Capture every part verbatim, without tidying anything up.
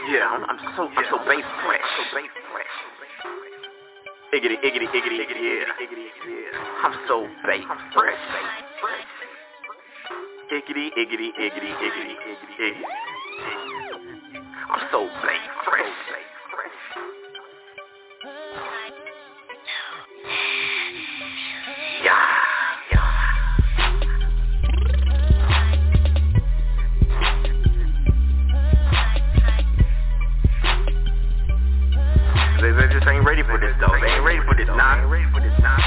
Yeah, I'm, I'm so I'm so bass fresh. So bass fresh. Iggity, iggity, iggity, iggity, yeah. I'm so bass fresh. Iggity, iggity, iggity, iggity, iggity, iggity. I'm so bass fresh. Yeah. They, they just ain't ready for this though. They ain't ready for this nah. They ain't ready for this nah.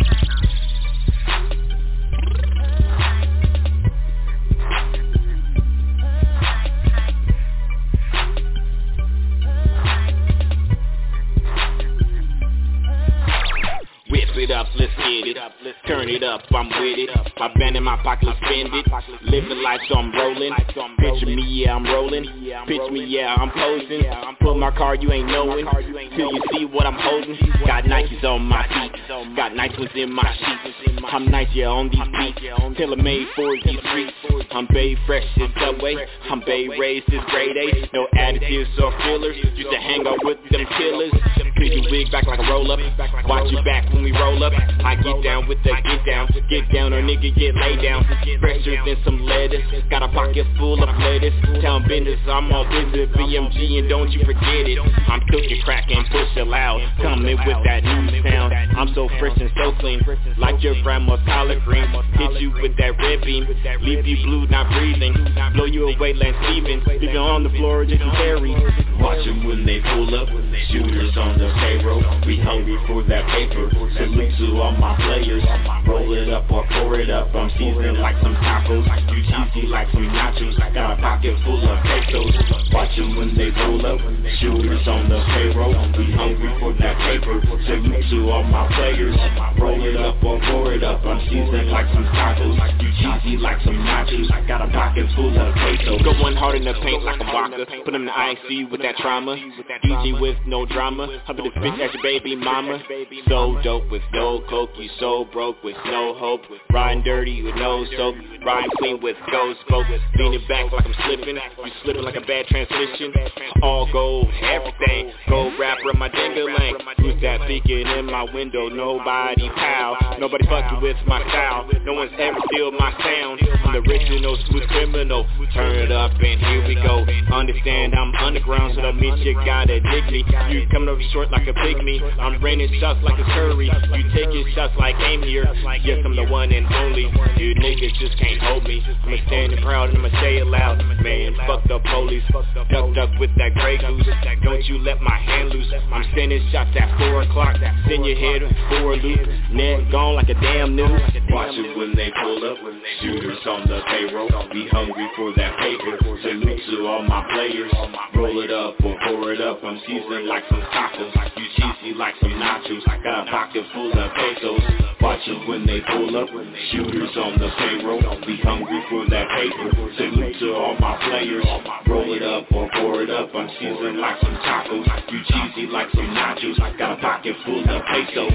Whip it up, let's get it. Turn it up, I'm with it. My band in my pocket, let's spend it. Living life, so I'm rolling. Picture me, yeah, I'm rolling. Picture me, yeah, I'm posing. Pull my car, you ain't knowing. Till you see what I'm holding. Got Nikes on my feet. Got nice ones in my sheets. I'm nice, yeah, on these beats. Tailor-made for these streets. I'm Bay fresh as Subway. I'm Bay raised as grade A. No additives or fillers. Used to hang out with them killers. Pigeon wig back like a roll-up. Watch your back when we roll up. I get down with the get down. Get down or nigga get laid down. Fresher than some lettuce. Got a pocket full of lettuce. Town business, I'm all busy. B M G and don't you forget it. I'm cooking crack and push it loud. Coming with that new sound. I'm so fresh and so clean. Like your grandma's collard green. Hit you with that red beam. Leave you blue, not breathing. Blow you away, Lance Stevens. Leave you on the floor, just carry. Watch them when they pull up. Shooters on the payroll. We hungry for that paper. Salute to all my players. Roll it up or pour it up. I'm seasoned like some tacos. You cheesy like some nachos. Got a pocket full of pesos. Watch them when they pull up. Shooters on the payroll. We hungry for that paper. Salute to all my players. Roll it up or pour it up. I'm seasoned like some tacos. You cheesy like some nachos. Got a pocket full of pesos. Going hard in the paint like a Waka. Put them in the I C U with that trauma. Easy with no drama. Hop in this bitch as your baby mama. So dope with no coke. You so broke with no hope. Riding dirty with no soap. Riding clean with ghost smoke. Leaning back like I'm slipping. You slipping like a bad transmission. All gold, everything. Gold rapper in my dingaling. Who's that peeking in my window? Nobody pal. Nobody fucking with my style. No one's ever steal my sound. I'm the original smooth criminal. Turn it up and here we go. Understand I'm underground, so that means you gotta dig me. You coming over short like a pygmy. I'm raining shots like a curry. You taking shots like aim here. Yes, I'm the one and only. You niggas just can't hold me. I'ma stand proud and I'ma say it loud. Man, fuck the police. Duck duck with that Grey Goose. Don't you let my hand loose. I'm sending shots at four o'clock. Send your head for a loop. Neck gone like a damn noose. Watch it when they pull up. Shooters on the payroll. Be hungry for that paper. Salute to all my players. Roll it up or pour it up. I'm seasoned like some tacos. You cheesy like some nachos. Got a pocket full of pesos. Watch it when they pull up. Shooters on the payroll. Be hungry for that paper. Salute to all my players. Roll it up or pour it up. I'm seasoned like some tacos. You cheesy like some nachos. Got a pocket full of pesos.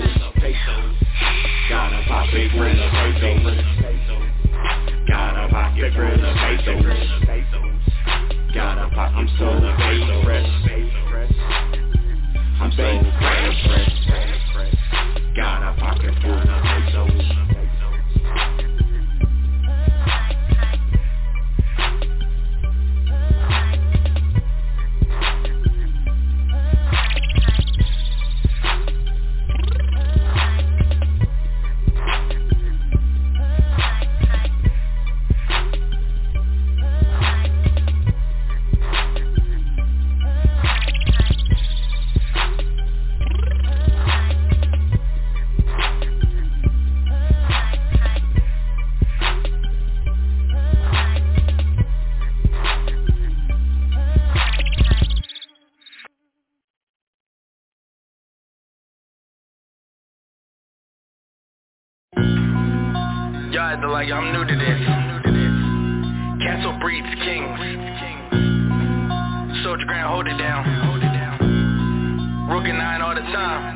Got a pocket full of pesos. Got a pocket full of pesos. Got a pocket I'm so fresh. I'm so fresh. Got a pocket full of pesos. Y'all like I'm new to this. Castle breeds kings. Soldier Grand, hold it down. Rookie nine all the time.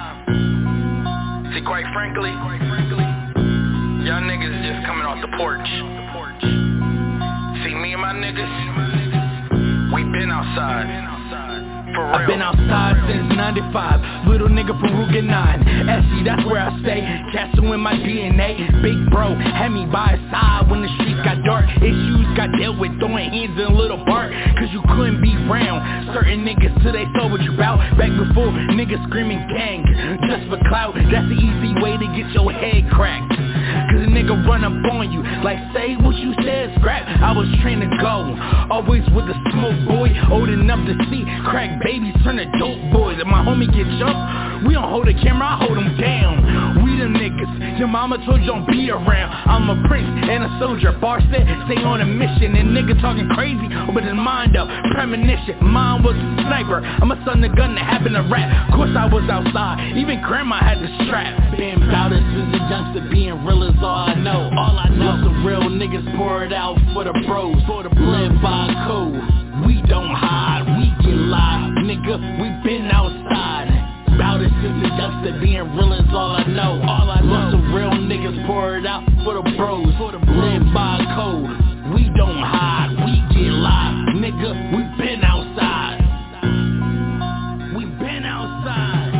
See, quite frankly, y'all niggas just coming off the porch. See, me and my niggas, We been outside. For real. I've been outside since ninety-five, little nigga from Ruger nine. S C, that's where I stay, castle in my D N A. Big bro had me by his side when the streets got dark. Issues got dealt with, throwing hands in a little bark, cause you couldn't be round certain niggas till they saw what you bout. Back before niggas screaming gang, just for clout. That's the easy way to get your head cracked, cause a nigga run up on you like say what you said, scrap. I was trained to go, always with a smoke boy, old enough to see crack babies turn to dope boys. If my homie get jumped, we don't hold the camera, I hold him down. We the niggas your mama told you don't be around. I'm a prince and a soldier, bar said stay on a mission. And nigga talking crazy, but his mind up, premonition. Mine was a sniper, I'm a son of gun that happened to rap. Of course I was outside, even grandma had the strap. Been bout it since a youngster, being real is all I know. All I know, some real niggas pour it out for the bros, for the live by code. We don't hide, we get live, nigga, we been outside. Bout it since a youngster, being real is all I know. All I know, some real niggas pour it out for the bros, for the live by code. We don't hide, we get live, nigga, we been outside. We been outside.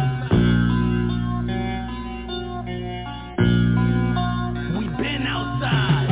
We been outside.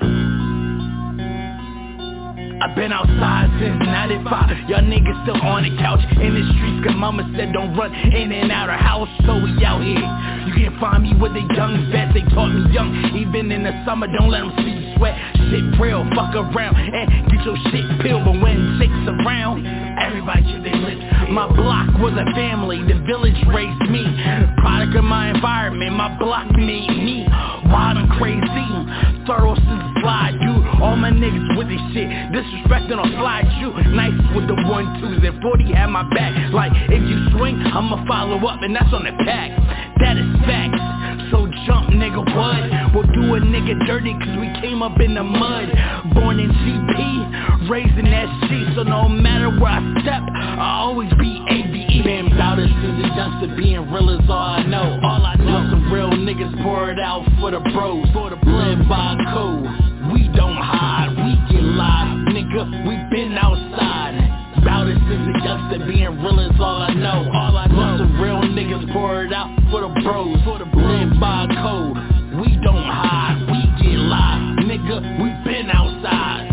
I've been outside since ninety-five, y'all niggas still on the couch in the streets, cause mama said don't run in and out of house, so we out here. You can't find me with the young vets, they taught me young, even in the summer, don't let them see you sweat. Shit real, fuck around, and get your shit peeled, but when chicks around, everybody should they lips. My block was a family, the village raised me, product of my environment, my block made me wild and crazy, thorough since the slide, dude. All my niggas with this shit, disrespecting on slide you, nice with the one twos, and forty had my back. Like if you swing, I'ma follow up, and that's on the pack. That is facts. So jump, nigga, what? We'll do a nigga dirty, cause we came up in the mud. Born in G P, raised in S G, so no matter where I step, I'll always be A B E. Been bout it since a youngster, being real is all I know. All I know, some real niggas pour it out for the bros, for the live by code. We don't hide, we get live, nigga, we been outside. Bout it since a youngster, being real is all I know. All I know, some real niggas pour it out for the bros, for the live by code. We don't hide, we get live, nigga, we been outside.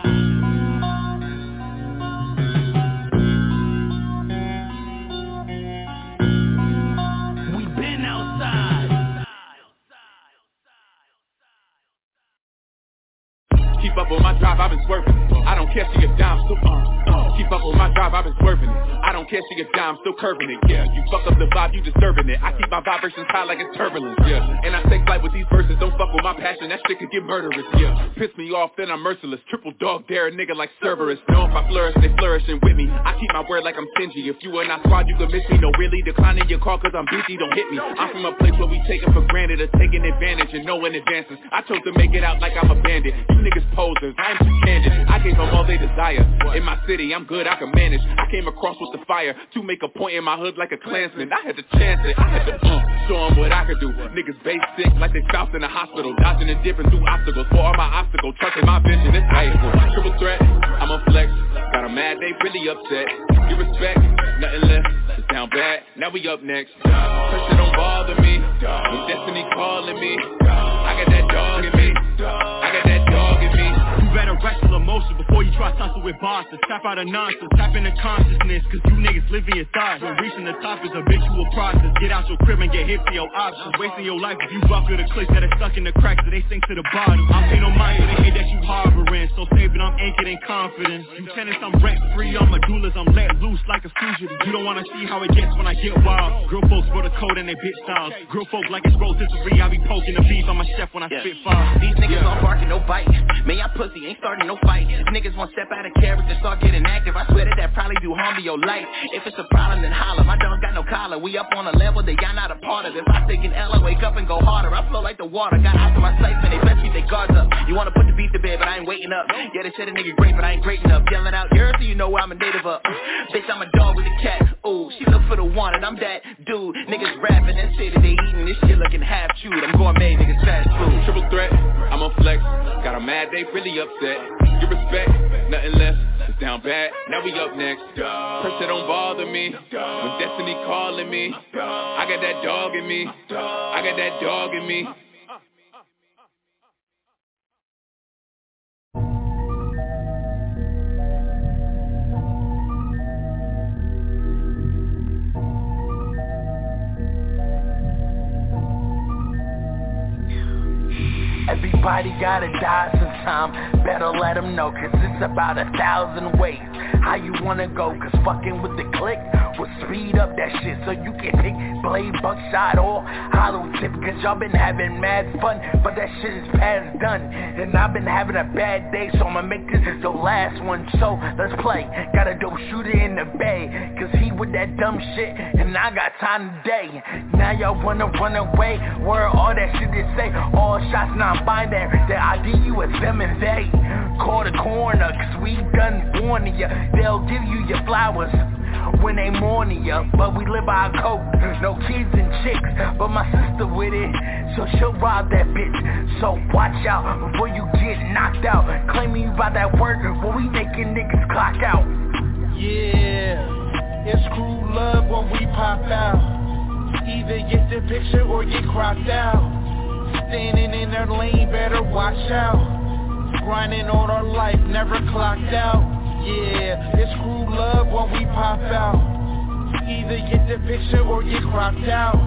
We been outside. Keep up on my drive, I've been swerving. I don't care, she get down, still uh, uh. Keep up on my drive, I've been swerving it. I don't care, she get down, still curving it. Yeah, you fuck up the vibe, you disturbing it. I keep my vibrations high like it's turbulence. Yeah, and I take flight with these verses. Don't fuck with my passion, that shit could get murderous. Yeah, piss me off, then I'm merciless. Triple dog dare a nigga like Cerberus. Know if I flourish, they flourishing with me. I keep my word like I'm stingy. If you are not squad, you can miss me. No, really declining your call, cause I'm busy. Don't hit me. I'm from a place where we take it for granted or taking advantage and no one advances. I chose to make it out like I'm a bandit. You niggas posers, I'm too candid. I gave them all they desire. In my city, I'm good, I can manage. I came across with the fire to make a point in my hood like a Klansman. I had to chance it, I had to uh, show them what I could do. Niggas basic like they stopped in the hospital, dodging and dipping through obstacles. For all my obstacles, trusting my vision, it's able. Triple threat, I'm a flex. Got them mad, they really upset. Give respect, nothing less. It's down bad, now we up next. Pressure don't bother me, no destiny calling me. I got that dog in me, I got that dog in me. You better wrestle emotion before you try tussle with bosses. Tap out of nonsense, tap into consciousness, cause you niggas live in your thoughts. When reaching the top is a habitual process. Get out your crib and get hit for your options. Wasting your life if you buckle the clicks that are stuck in the cracks that they sink to the bottom. I'm paying no mind to the hate that you harboring, so saving I'm anchored in confidence. You tenants, I'm rent free, I'm medullas, I'm let loose like a fugitive. You don't wanna see how it gets when I get wild. Girl folks for the code and they bitch styles. Girl folk like it's rotisserie, I be poking the beef on my chef when I yeah. spit fire. These niggas yeah. all barking, no bite. Man, y'all pussy ain't starting no fight. These niggas won't step out of character, start getting active. I swear that that probably do harm to your life. If it's a problem, then holler. My dog got no collar. We up on a level that y'all not a part of. If I think an L, I wake up and go harder. I flow like the water. Got out to my sights and they best keep their guards up. You wanna put the beat to bed, but I ain't waiting up. Yeah, they said a nigga great, but I ain't great enough. Yelling out yours so you know I'm a native of. Bitch, I'm a dog with a cat. Ooh, she look for the one and I'm that dude. Niggas rapping and say that they eating this shit looking half chewed. I'm gourmet, niggas fast food. Triple threat, I'm on flex. Got a mad mad, they really upset. Give respect, nothing less. It's down bad, now we up next. Pressure don't bother me, when destiny calling me. I got that dog in me, I got that dog in me. Everybody gotta die sometime, better let them know, cause it's about a thousand ways how you wanna go, cause fucking with the click will speed up that shit so you can pick blade, buckshot, or hollow tip, cause y'all been having mad fun, but that shit is past done, and I've been having a bad day, so I'ma make this the last one, so let's play. Got a dope shooter in the bay, cause he with that dumb shit, and I got time today. Now y'all wanna run away, where all that shit they say, all shots not binary, that I give you is them and they. Call the coroner, cause we done warning ya, they'll give you your flowers when they mourning ya, but we live by our code, no kids and chicks, but my sister with it, so she'll rob that bitch, so watch out before you get knocked out, claiming you by that word, when we making niggas clock out. Yeah, it's crew love when we pop out, either get the picture or get cropped out, standing in their lane, better watch out, grinding on our life, never clocked out. Yeah, it's crew love when we pop out, either get the picture or get cropped out,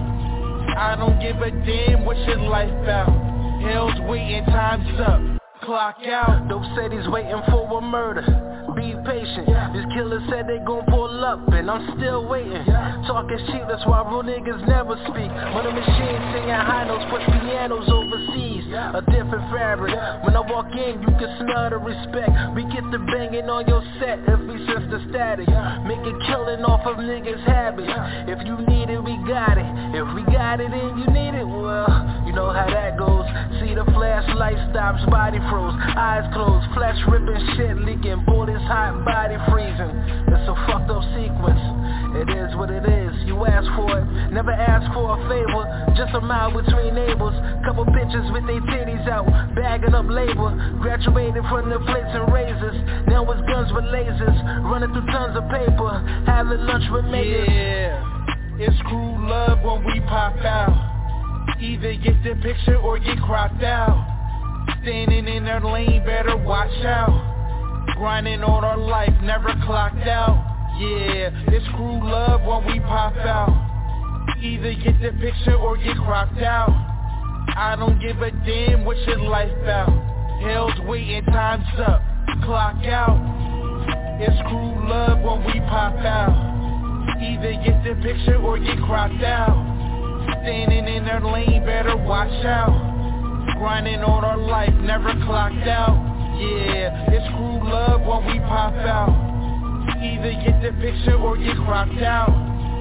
I don't give a damn what your life out, hell's waiting, time's up, clock out. Dope said he's waiting for a murder, be patient, these killers said they gon' pull up, and I'm still waiting, talking cheap, that's why real niggas never speak, when the machine singing high notes, push pianos overseas, a different fabric, when I walk in, you can smell the respect, we get the banging on your set, if we sense the static, make it killing off of niggas' habits, if you need it, we got it, if we got it and you need it, well, you know how that goes, see the flashlight stops, body froze, eyes closed, flesh ripping, shit leaking, bullets hot, body freezing, it's a fucked up sequence, it is what it is, you ask for it, never ask for a favor, just a mile between neighbors, couple bitches with their titties out, bagging up labor, graduated from the plates and razors, now it's guns with lasers, running through tons of paper, having lunch with makers. Yeah, it's crew love when we pop out, either get the picture or get cropped out, standing in their lane, better watch out, grinding on our life, never clocked out. Yeah, it's crew love when we pop out, either get the picture or get cropped out, I don't give a damn what your life out, hell's waiting, time's up, clock out. It's crew love when we pop out, either get the picture or get cropped out, standing in their lane, better watch out, grinding on our life, never clocked out. Yeah, it's crew love when we pop out, either get the picture or get cropped out,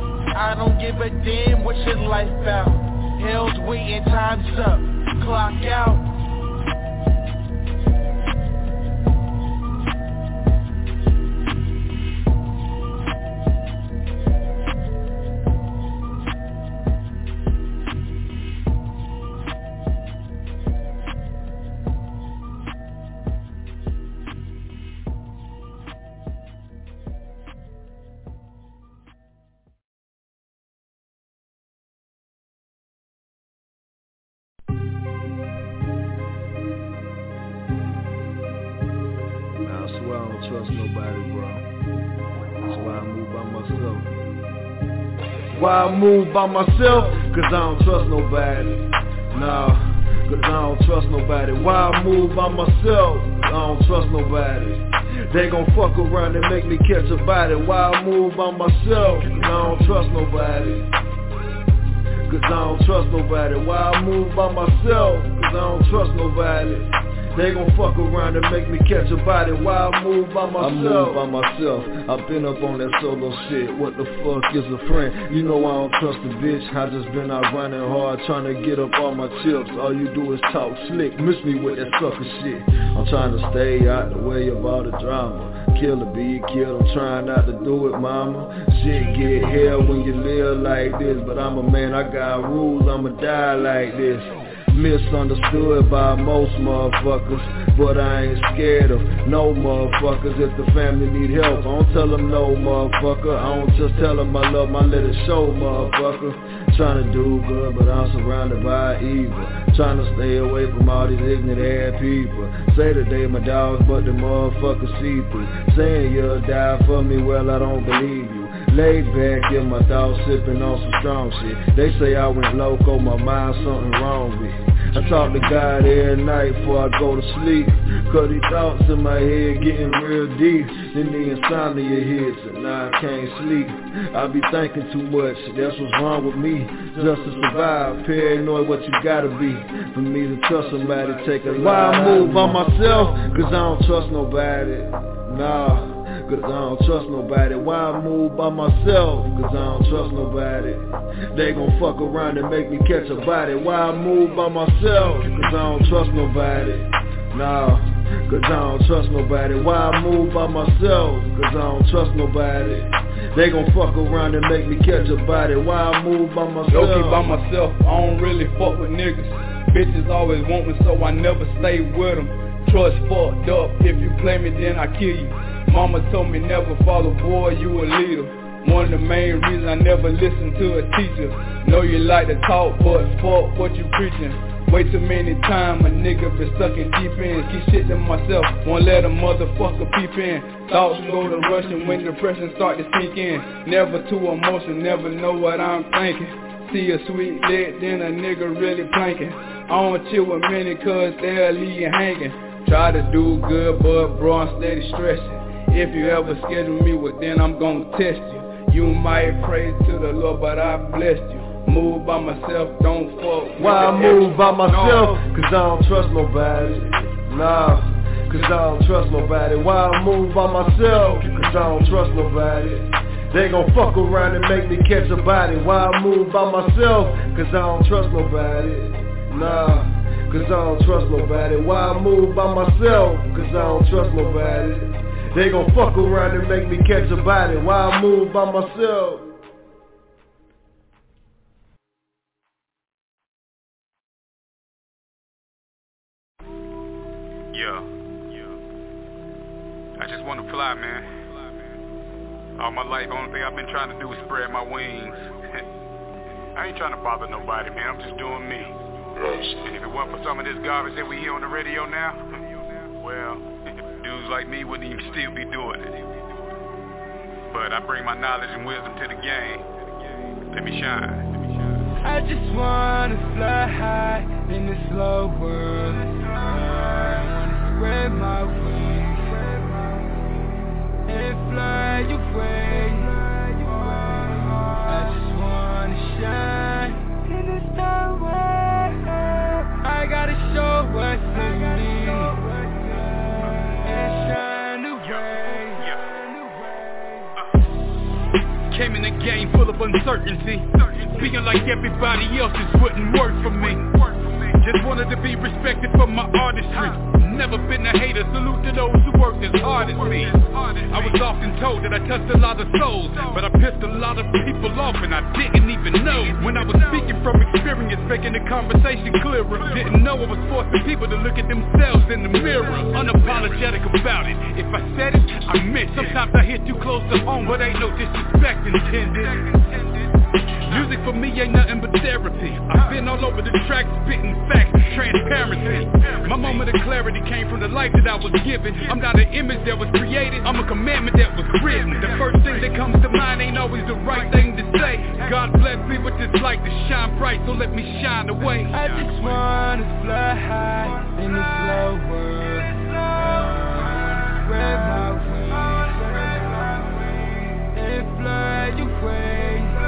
I don't give a damn what your life out, hell's waiting, time's up, clock out. Why I move by myself? Cause I don't trust nobody. Nah, cause I don't trust nobody. Why I move by myself? I don't trust nobody. They gon' fuck around and make me catch a body. Why I move by myself? Cause I don't trust nobody. Cause I don't trust nobody. Why I move by myself? Cause I don't trust nobody. They gon' fuck around and make me catch a body. Why I move by myself? I move by myself. I've been up on that solo shit. What the fuck is a friend? You know I don't trust a bitch. I just been out running hard trying to get up all my chips. All you do is talk slick. Miss me with that sucker shit. I'm trying to stay out the way of all the drama. Kill or be killed, I'm trying not to do it, mama. Shit get hell when you live like this. But I'm a man, I got rules, I'ma die like this. Misunderstood by most motherfuckers, but I ain't scared of no motherfuckers. If the family need help, I don't tell them no, motherfucker. I don't just tell them I love my little show, motherfucker. Tryna do good, but I'm surrounded by evil. Tryna stay away from all these ignorant ass people. Say that they my dogs, but the motherfuckers see through. Saying you'll die for me, well I don't believe you. Laid back in my thoughts, sipping on some strong shit. They say I went loco, my mind something wrong with. I talk to God every night before I go to sleep, cause these thoughts in my head getting real deep. Then the insomnia hits and now I can't sleep. I be thinking too much, that's what's wrong with me. Just to survive, paranoid what you gotta be. For me to trust somebody, take a Why I move by myself? Cause I don't trust nobody. Nah. Cause I don't trust nobody. Why I move by myself? Cause I don't trust nobody. They gon' fuck around and make me catch a body. Why I move by myself? Cause I don't trust nobody. Nah, cause I don't trust nobody. Why I move by myself? Cause I don't trust nobody. They gon' fuck around and make me catch a body. Why I move by myself? Low-key by myself, I don't really fuck with niggas. Bitches always want me, so I never stay with them. Trust fucked up, if you play me then I kill you. Mama told me never follow, boy, you a leader. One of the main reasons I never listen to a teacher. Know you like to talk, but fuck what you preaching. Way too many times a nigga been stuck in deep ends. Keep shit to myself, won't let a motherfucker peep in. Thoughts go to rushing when depression start to sink in. Never too emotional, never know what I'm thinking. See a sweet lit, then a nigga really planking. I don't chill with many cause they'll leave you hanging. Try to do good, but bro, I'm steady stressing. If you ever schedule me, well then I'm gonna test you. You might pray to the Lord, but I blessed you. Move by myself, don't fuck. Why I move by myself? Cause I don't trust nobody. Nah, cause I don't trust nobody. Why I move by myself? Cause I don't trust nobody. They gon' fuck around and make me catch a body. Why I move by myself? Cause I don't trust nobody. Nah, cause I don't trust nobody. Why I move by myself? Cause I don't trust nobody. They gon' fuck around and make me catch a body. Why I move by myself? Yeah, yeah. I just want to fly, man. All my life, only thing I've been trying to do is spread my wings. I ain't trying to bother nobody, man. I'm just doing me. And if it wasn't for some of this garbage that we hear on the radio now, well, dudes like me wouldn't even still be doing it. But I bring my knowledge and wisdom to the game. Let me shine. I just wanna fly high in this slow world. I wanna spread my wings and fly away. I just wanna shine in this dark world. I gotta show what's in me and shine away. Came in a game full of uncertainty. Being like everybody else just wouldn't work for me. Just wanted to be respected for my artistry. Never been a hater, salute to those who worked as hard as me. I was often told that I touched a lot of souls, but I pissed a lot of people off and I didn't even know. When I was speaking from experience, making the conversation clearer. Didn't know I was forcing people to look at themselves in the mirror. Unapologetic about it. If I said it, I meant it. Sometimes I hit too close to home, but ain't no disrespect intended. Music for me ain't nothing but therapy. I've been all over the track spitting facts with transparency. My moment of clarity came from the life that I was given. I'm not an image that was created, I'm a commandment that was written. The first thing that comes to mind ain't always the right thing to say. God bless me with this light to shine bright, so let me shine away. I just wanna fly high in this slow world. Spread my wings and fly away.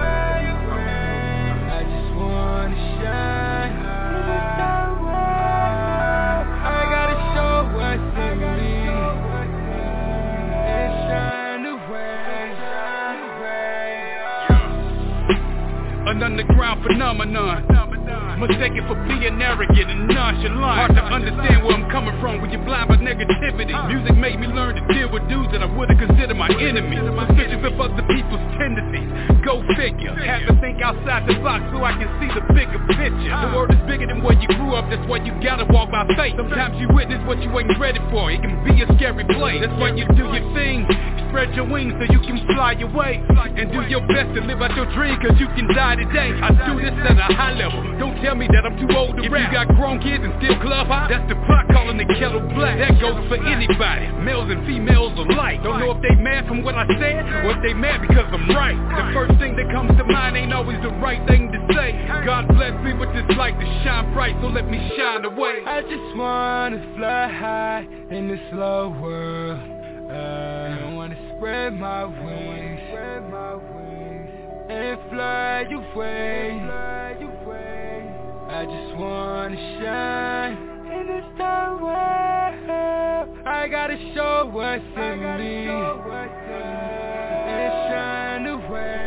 An underground phenomenon, mistaken for being arrogant and nonchalant. Hard to understand where I'm coming coming from when you're blind by negativity. Music made me learn to deal with dudes that I wouldn't consider my enemies. Suspicious of other people's tendencies. Go figure. Have to think outside the box so I can see the bigger picture. The world is bigger than where you grew up, that's why you gotta walk by faith. Sometimes you witness what you ain't ready for. It can be a scary place. That's why you do your thing. Spread your wings so you can fly away. And do your best to live out your dream, cause you can die today. I do this at a high level. Don't tell me that I'm too old to rap. If you got grown kids and still club hop, that's the pot calling the kettle black. That goes for anybody, males and females alike. Don't know if they mad from what I said, or if they mad because I'm right. The first thing that comes to mind ain't always the right thing to say. God bless me with this light to shine bright, so let me shine away. I just wanna fly high in this slow world. uh, I wanna spread my wings, spread my wings and fly away. I just wanna shine in this dark world. I gotta show what's in me and shine away.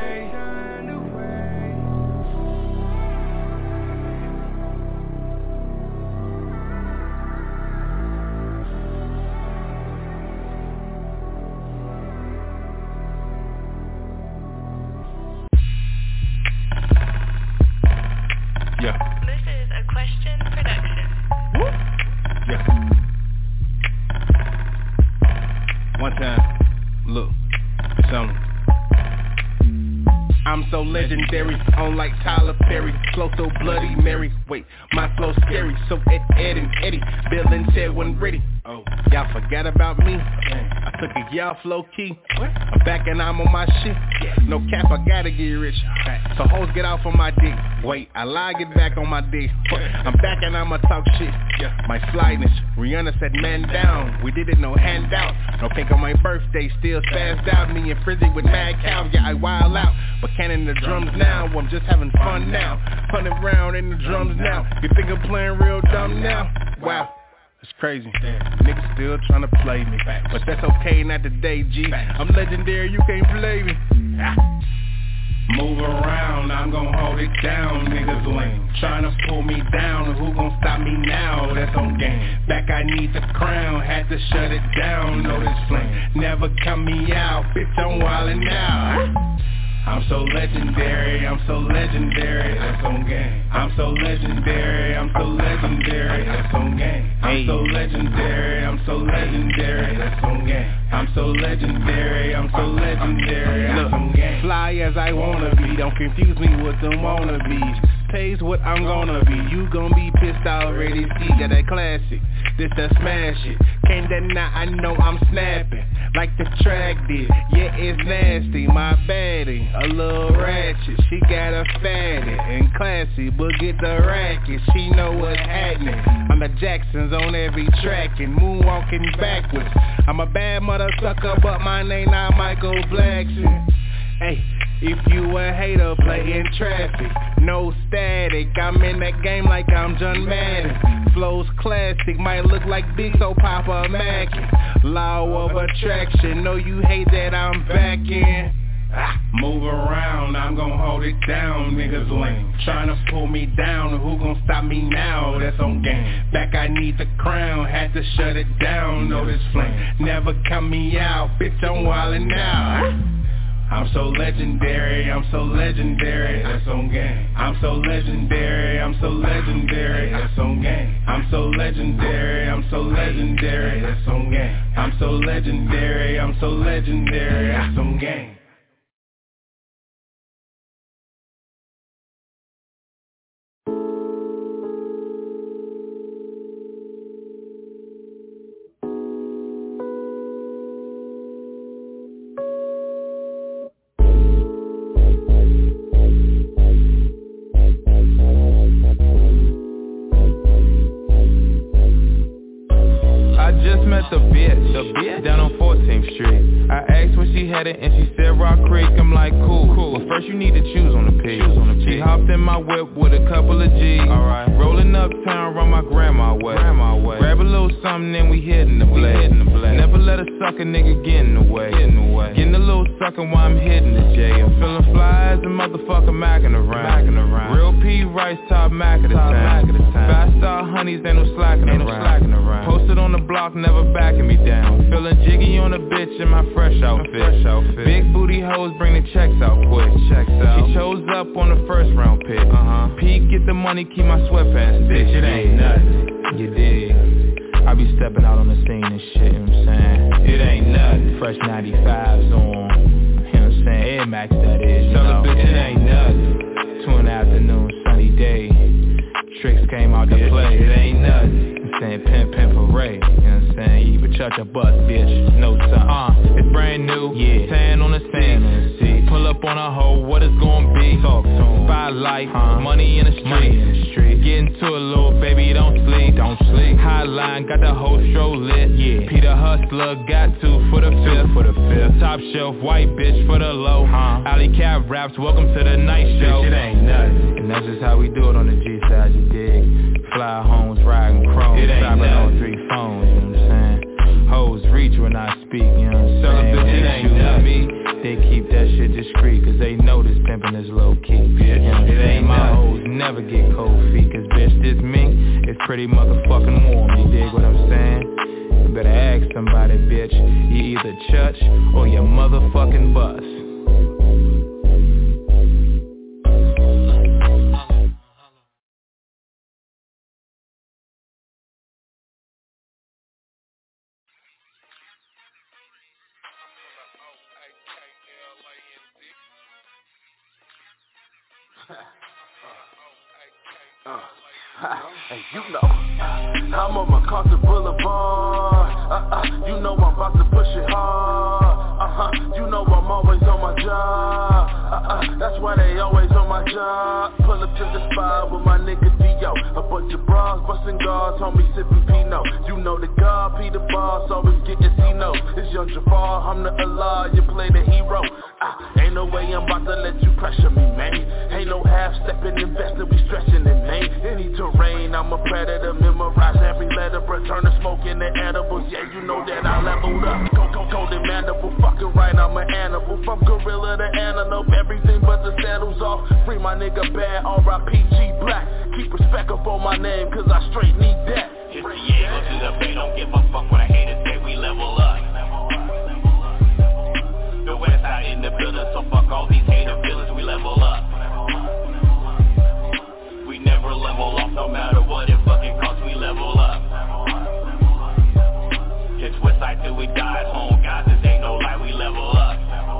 Yeah. This is a Question production. Woo. Yeah. One time, look, something. I'm so legendary, on like Tyler Perry. Flow so bloody Mary. Wait, my flow scary. So Ed, Ed and Eddie, Bill and Ted wasn't ready. Oh, y'all forgot about me. I took a y'all flow key. What? I'm back and I'm on my shit. No cap, I gotta get rich. So hoes get off on my dick. Wait, I lie, get back on my dick. I'm back and I'ma talk shit. My slyness, Rihanna said man down. We did it, no handout. No cake on my birthday, still spazzed out. Me and Frizzy with mad cow, yeah I wild out. But cannon the drums now, I'm just having fun now. Hundred round in the drums now. You think I'm playing real dumb now? Wow. It's crazy. Niggas still tryna play me, but that's okay, not today, G. I'm legendary, you can't play me. Ah. Move around, I'm gon' hold it down, niggas lame. Tryna pull me down, who gon' stop me now? That's on game. Back I need the crown, had to shut it down, know this flame. Never cut me out, bitch I'm wildin' now. I'm so legendary, I'm so legendary, that's on game. I'm so legendary, I'm so legendary, that's on game. I'm so legendary, I'm so legendary, that's on game. I'm so legendary, I'm so legendary, that's on game. Fly as I wanna be, don't confuse me with them wannabes. Pays what I'm gonna be, you gon' be pissed already. See, got that classic, this that smash it. Can't deny, I know I'm snapping like the track did. Yeah, it's nasty, my baddie, a little ratchet. She got a fatty and classy, but get the racket. She know what's happening. I'm the Jacksons on every track and moonwalking backwards. I'm a bad mother sucker, but mine ain't not Michael Blackson. Hey, if you a hater playing traffic, no static. I'm in that game like I'm John Madden. Flows classic, might look like Big So Papa Mackin. Law of attraction, know you hate that I'm back in. Ah, move around, I'm gon' hold it down, niggas lame. Tryna pull me down, who gon' stop me now? That's on game. Back I need the crown, had to shut it down, know this flame. Never cut me out, bitch I'm wildin' now. Ah. I'm so legendary, I'm so legendary, that's on game. I'm so legendary, I'm so legendary, that's on game. I'm so legendary, I'm so legendary, that's on game. I'm so legendary, I'm so legendary, that's on game. The bitch, the bitch down on fourteenth Street. I asked where she headed and she said Rock Creek. I'm like cool, cool. But first you need to choose on the P. She hopped in my whip with a couple of G's. Alright, rolling uptown, run my grandma way. Grandma way. Grab a little something and we hitting the blade. Never let a sucker nigga get in the way. Getting a little sucker while I'm hitting the J. I'm feeling fly as a motherfucker macking around. around. Real P Rice top Mac of the town. Five star honeys ain't no slacking around. Post block never backing me down. Feeling jiggy on a bitch in my fresh outfit. Fresh outfit. Big booty hoes bring the checks out quick. Checks out. She chose up on the first round pick. Uh-huh. Pete get the money, keep my sweatpants thick. It ain't nothing. You dig? I be stepping out on the scene and shit, you know what I'm saying? It ain't nothing. Fresh ninety-fives on, you know what I'm saying? Air Max that is, you Tell know? Bitch, it ain't nothing. Two in the afternoon, sunny day. Tricks came out to play, it ain't nothing. I'm saying pimp, pimp, parade. You know what I'm saying? You even touch a bus, bitch. No son. Uh, it's brand new. Yeah. Tan on the sand on the seat. Pull up on a hoe, what it's gonna be? Talk to him. Spotlight, huh? Money in the street. Money in the street. Get into a little baby, don't sleep. Don't sleep. Highline, got the whole show lit. Yeah. Peter Hustler, got two for the fifth. For the fifth. Top shelf, white bitch for the low. Huh? Alley Cat raps, welcome to the night show. Bitch, it ain't nothing. And that's just how we do it on the G side, you dig? Fly homes, riding chrome, shopping on three phones, you know what I'm saying? Hoes reach when I speak, you know what I'm saying? When they shoot me, they keep that shit discreet, cause they know this pimpin' is low key, bitch. You know what I'm saying? My hoes never get cold feet, cause bitch, this mink is pretty motherfucking warm, you dig what I'm saying? You better ask somebody, bitch. You either church or your motherfucking bus. Uh, and you know, uh, I'm on MacArthur Boulevard. Uh, uh, you know I'm about to push it hard. Uh-huh, you know I'm always on my job. Uh-uh, that's why they always on my job. Pull up to the spot with my nigga Dio. A bunch of bras, busting guards, homie sipping Pinot. You know the God, Peter Boss, always getting C-notes. It's Young Jafar, I'm the Allah, you play the hero. Uh, ain't no way I'm about to let you pressure me, man. Ain't no half-stepping, investing, we stretching it, man. Any terrain, I'm a predator, memorize every letter, return to smoke in the edibles. Yeah, you know that I leveled up. Go, go, go, the mandible, fucking right, I'm an animal. From gorilla to antelope, everything but the sandals off. Free my nigga bad, R I P G Black. Keep respect up on my name, cause I straight need that. It's Diego to the bay, don't give a fuck what I haters say, we level up. The west side in the building, so fuck all these hater feelings, we level up. We never level off, no matter what it fucking costs, we level up. It's west side till we die at home, guys, this ain't no lie, we level up.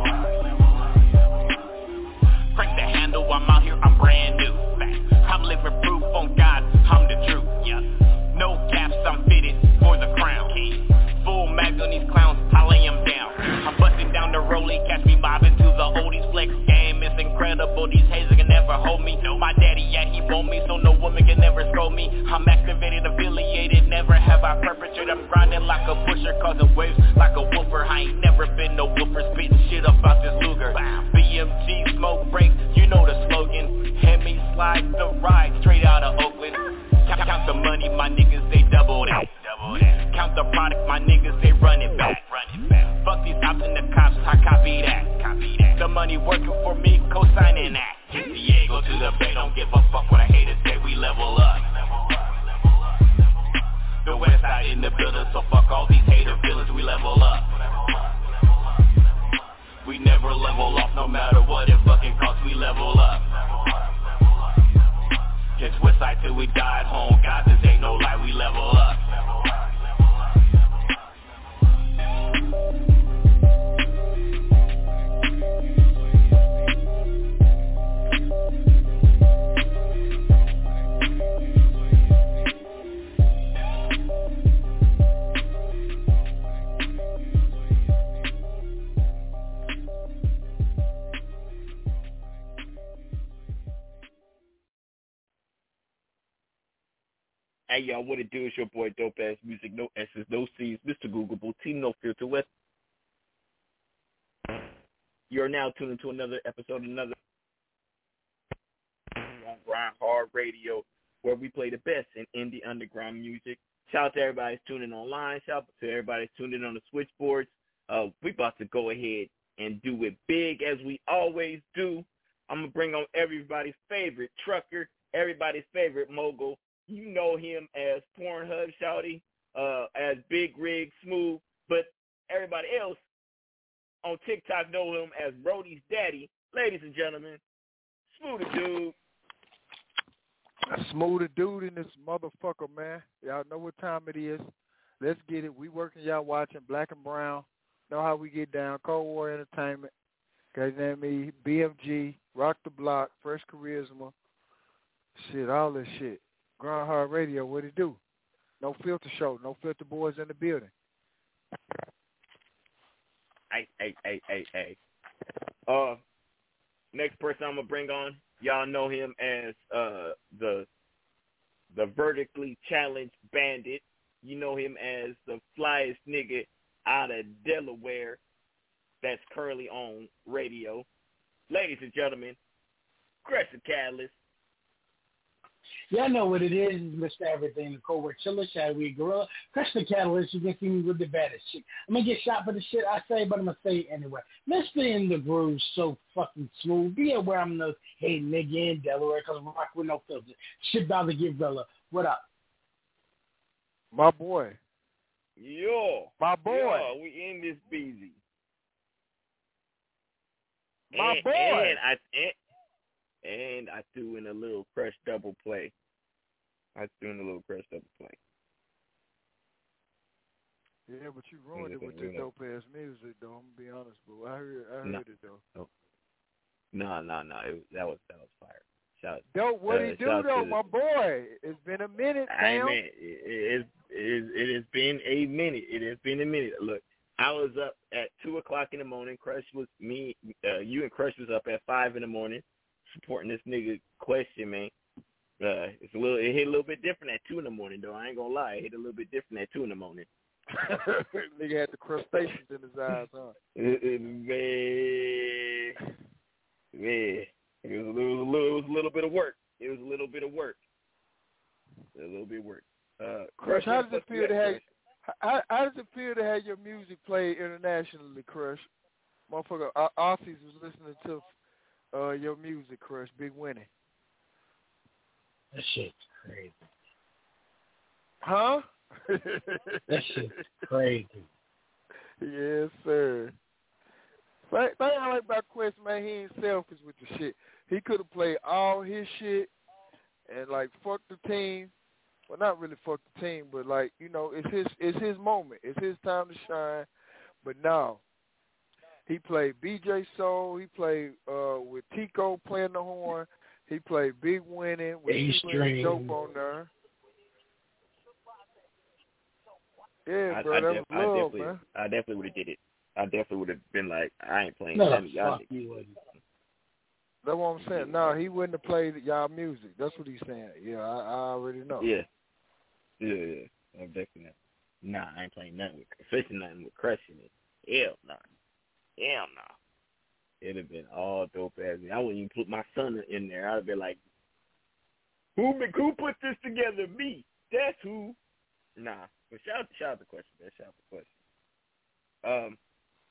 Crank the handle, I'm out here, I'm brand new. I'm living proof on God, I'm the truth, yeah. No caps, I'm fitted for the crown. Full mag on these clowns, I lay them down. I'm busting down the rollie, catch me mobbing to the oldies. Flex game, it's incredible, these hazers can never hold me. My daddy, yeah, he want me, so no woman can never scold me. I'm activated, affiliated, never have I perpetrated. I'm grinding like a pusher, causing waves like a whooper. I ain't never been no whooper, spitting shit up out this Luger. B M G, smoke breaks, you know the slogan. Hemi slide the ride, straight out of Oakland. Count, count the money, my niggas, they double that. Double that. Count the product, my niggas, they run it back. Run it back. Fuck these ops and the cops, I copy that. Copy that. The money working for me, co-signing that. Diego to the bay, don't give a fuck what I haters say, we level up. The west side in the building, so fuck all these hater feelings, we level up. We never level off, no matter what it fucking costs, we level up. It's west side till we die at home, God, this ain't no lie, we level up. Hey y'all, what it do? It's your boy Dope Ass Music, no S's, no C's, Mister Googleable, Team No Filter West. You are now tuned into another episode, another on Grind Hard Radio, where we play the best in indie underground music. Shout out to everybody that's tuning online. Shout out to everybody that's tuned in on the switchboards. Uh, we about to go ahead and do it big as we always do. I'm gonna bring on everybody's favorite trucker, everybody's favorite mogul. You know him as Pornhub Shouty, uh, as Big Rig Smooth, but everybody else on TikTok know him as Brody's daddy. Ladies and gentlemen, Smooth the Dude. Smooth the Dude in this motherfucker, man. Y'all know what time it is. Let's get it. We working, y'all watching Black and Brown. Know how we get down. Cold War Entertainment. Okay, name me B M G, Rock the Block, Fresh Charisma. Shit, all this shit. Grind Hard Radio, what it do? No filter show. No filter boys in the building. Hey, hey, hey, hey, hey. Uh, next person I'm gonna bring on, y'all know him as uh the the vertically challenged bandit. You know him as the flyest nigga out of Delaware that's currently on radio. Ladies and gentlemen, Crush the Catalyst. Y'all know what it is, Mister Everything, the Covert Chiller, Shadweed Gorilla. Crush the Catalyst, you can see me with the baddest shit. I'm going to get shot for the shit I say, but I'm going to say it anyway. Mister In the Groove, so fucking smooth. Be aware I'm no hey nigga in Delaware, because I'm rock with no filter. Shit about to get Villa. What up? My boy. Yo. My boy. Yo, we in this busy. My and, boy. And I, and, and I threw in a little Crush double play. I threw in a little Crush double play. Yeah, but you ruined it with your dope ass music, though. I'm gonna be honest, but I heard, I heard no, it though. No, no, no, no. It was, that was that was fire. Shout, dope, what uh, he do though, my boy? It's been a minute, I man. mean, it, it, it, it has been a minute. It has been a minute. Look, I was up at two o'clock in the morning. Crush was me. Uh, you and Crush was up at five in the morning, supporting this nigga Question, man. Uh, it's a little. It hit a little bit different at two in the morning, though. I ain't gonna lie. It hit a little bit different at two in the morning. Nigga had the crustaceans in his eyes, huh? It, it, man, man, it was, a little, it was a little bit of work. It was a little bit of work. A little bit of work. Uh, Crush, how does it feel to have? How, how does it feel to have your music played internationally, Crush? Motherfucker, Aussies was listening to uh, your music, Crush. Big Winnie. That shit's crazy. Huh? That shit's crazy. Yes, sir. Thing I like about Quest, man, he ain't selfish with the shit. He could have played all his shit and like fuck the team. Well, not really fuck the team, but like, you know, it's his it's his moment. It's his time to shine. But now, he played B J Soul. He played uh, with Tico playing the horn. He played Big Winning with A-String. Dope on there. Yeah, I, bro, I, that def- was love, I definitely, man. I definitely would have did it. I definitely would have been like, I ain't playing No, none of y'all fuck niggas. you wouldn't. That's what I'm saying. No, he wouldn't have played y'all music. That's what he's saying. Yeah, I, I already know. Yeah. Yeah, yeah. I'm definitely not. Nah, I ain't playing nothing with, especially nothing with crushing it. Hell no. Nah. Hell no. Nah. It'd have been all dope ass. I wouldn't even put my son in there. I'd be like, who, who put this together? Me. That's who. Nah. But shout, shout out the question, man. Shout out the question. Um,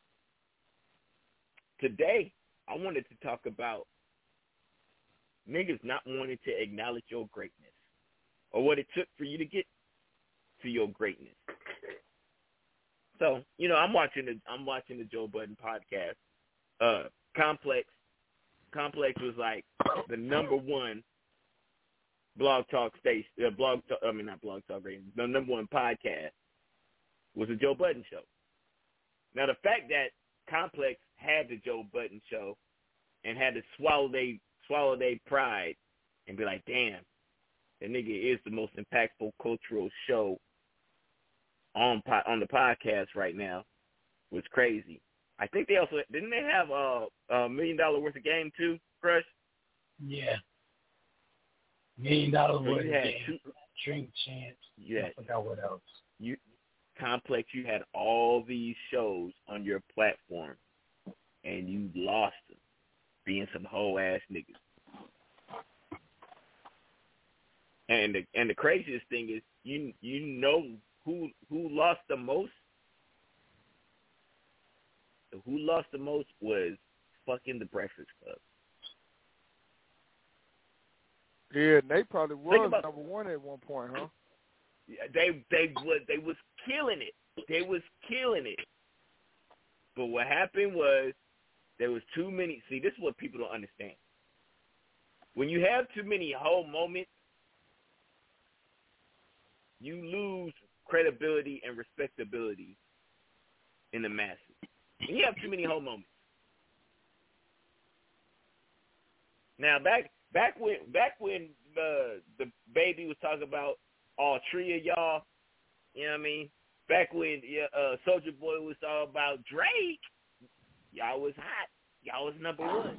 today, I wanted to talk about niggas not wanting to acknowledge your greatness or what it took for you to get to your greatness. So, you know, I'm watching the I'm watching the Joe Budden podcast. Uh, Complex, Complex was like the number one blog talk station. Uh, blog, talk, I mean not blog talk radio. The number one podcast was the Joe Budden show. Now the fact that Complex had the Joe Budden show and had to swallow they swallow their pride and be like, damn, that nigga is the most impactful cultural show on on the podcast right now, was crazy. I think they also didn't they have a, a million dollar worth of game too, Crush? Yeah, million dollars so worth of game. Two, Drink Champs. Yeah, I forgot what else. You Complex. You had all these shows on your platform, and you lost them, being some whole ass niggas. And the and the craziest thing is, you you know who who lost the most. Who lost the most was fucking the Breakfast Club. Yeah, and they probably was about, number one at one point, huh? They they was they was killing it. They was killing it. But what happened was there was too many. See, this is what people don't understand. When you have too many whole moments, you lose credibility and respectability in the masses. And you have too many whole moments. Now back back when back when the the baby was talking about all three of y'all, you know what I mean? Back when uh, Soulja Boy was all about Drake, y'all was hot. Y'all was number one.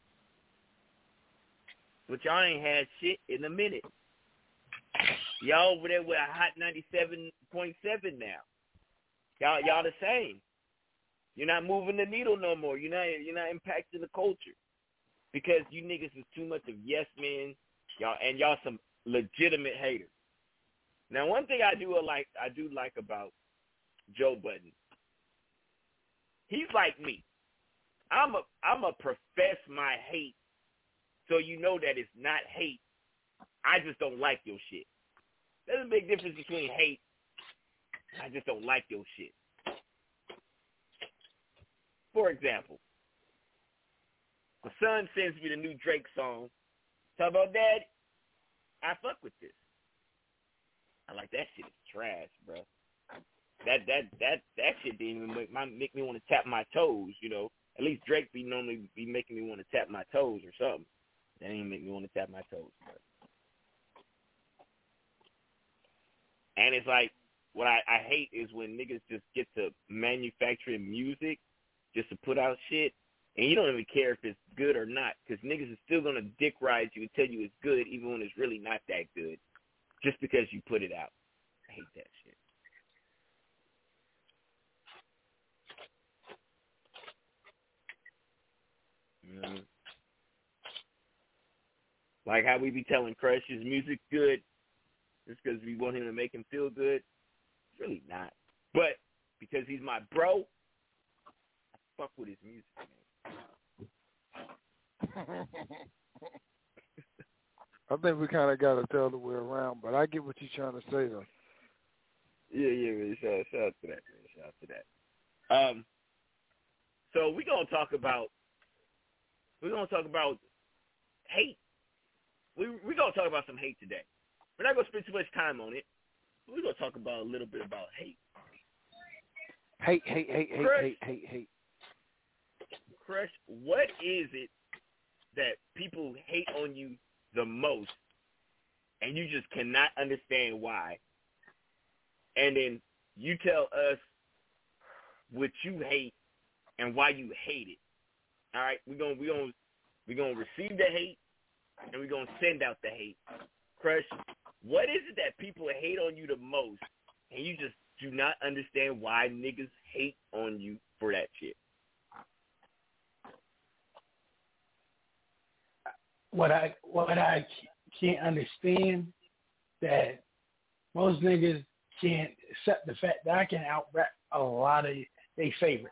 But y'all ain't had shit in a minute. Y'all over there with a hot ninety-seven point seven now. Y'all y'all the same. You're not moving the needle no more. You're not you're not impacting the culture. Because you niggas is too much of yes men, y'all and y'all some legitimate haters. Now one thing I do like I do like about Joe Budden, he's like me. I'm a I'm a profess my hate, so you know that it's not hate. I just don't like your shit. There's a big difference between hate. I just don't like your shit. For example, my son sends me the new Drake song. Talk about, Dad, I fuck with this. I like that shit. Is trash, bro. That that that that shit didn't even make, my, make me want to tap my toes. You know, at least Drake be normally be making me want to tap my toes or something. That ain't make me want to tap my toes, bro. And it's like what I, I hate is when niggas just get to manufacturing music just to put out shit, and you don't even care if it's good or not, because niggas is still gonna dick ride you and tell you it's good even when it's really not that good, just because you put it out. I hate that shit. Mm. Like how we be telling Crush his music's good just because we want him to make him feel good. It's really not. But because he's my bro, I fuck with his music, man. I think we kind of got to tell the way around, but I get what you're trying to say, though. Yeah, yeah, man. Shout, shout out to that, man. Shout out to that. Um, so we're going to talk about, we're going to talk about hate. We, we're going to talk about some hate today. We're not going to spend too much time on it. But we're going to talk about a little bit about hate. Hate, hate, hate, hate, Crush, hate, hate, hate. Crush, what is it that people hate on you the most, and you just cannot understand why? And then you tell us what you hate and why you hate it. All right, we're gonna we're gonna we're gonna receive the hate, and we're gonna send out the hate. Crush, what is it that people hate on you the most, and you just do not understand why niggas hate on you for that shit? What I what I can't understand, that most niggas can't accept the fact that I can out-rap a lot of their favorites.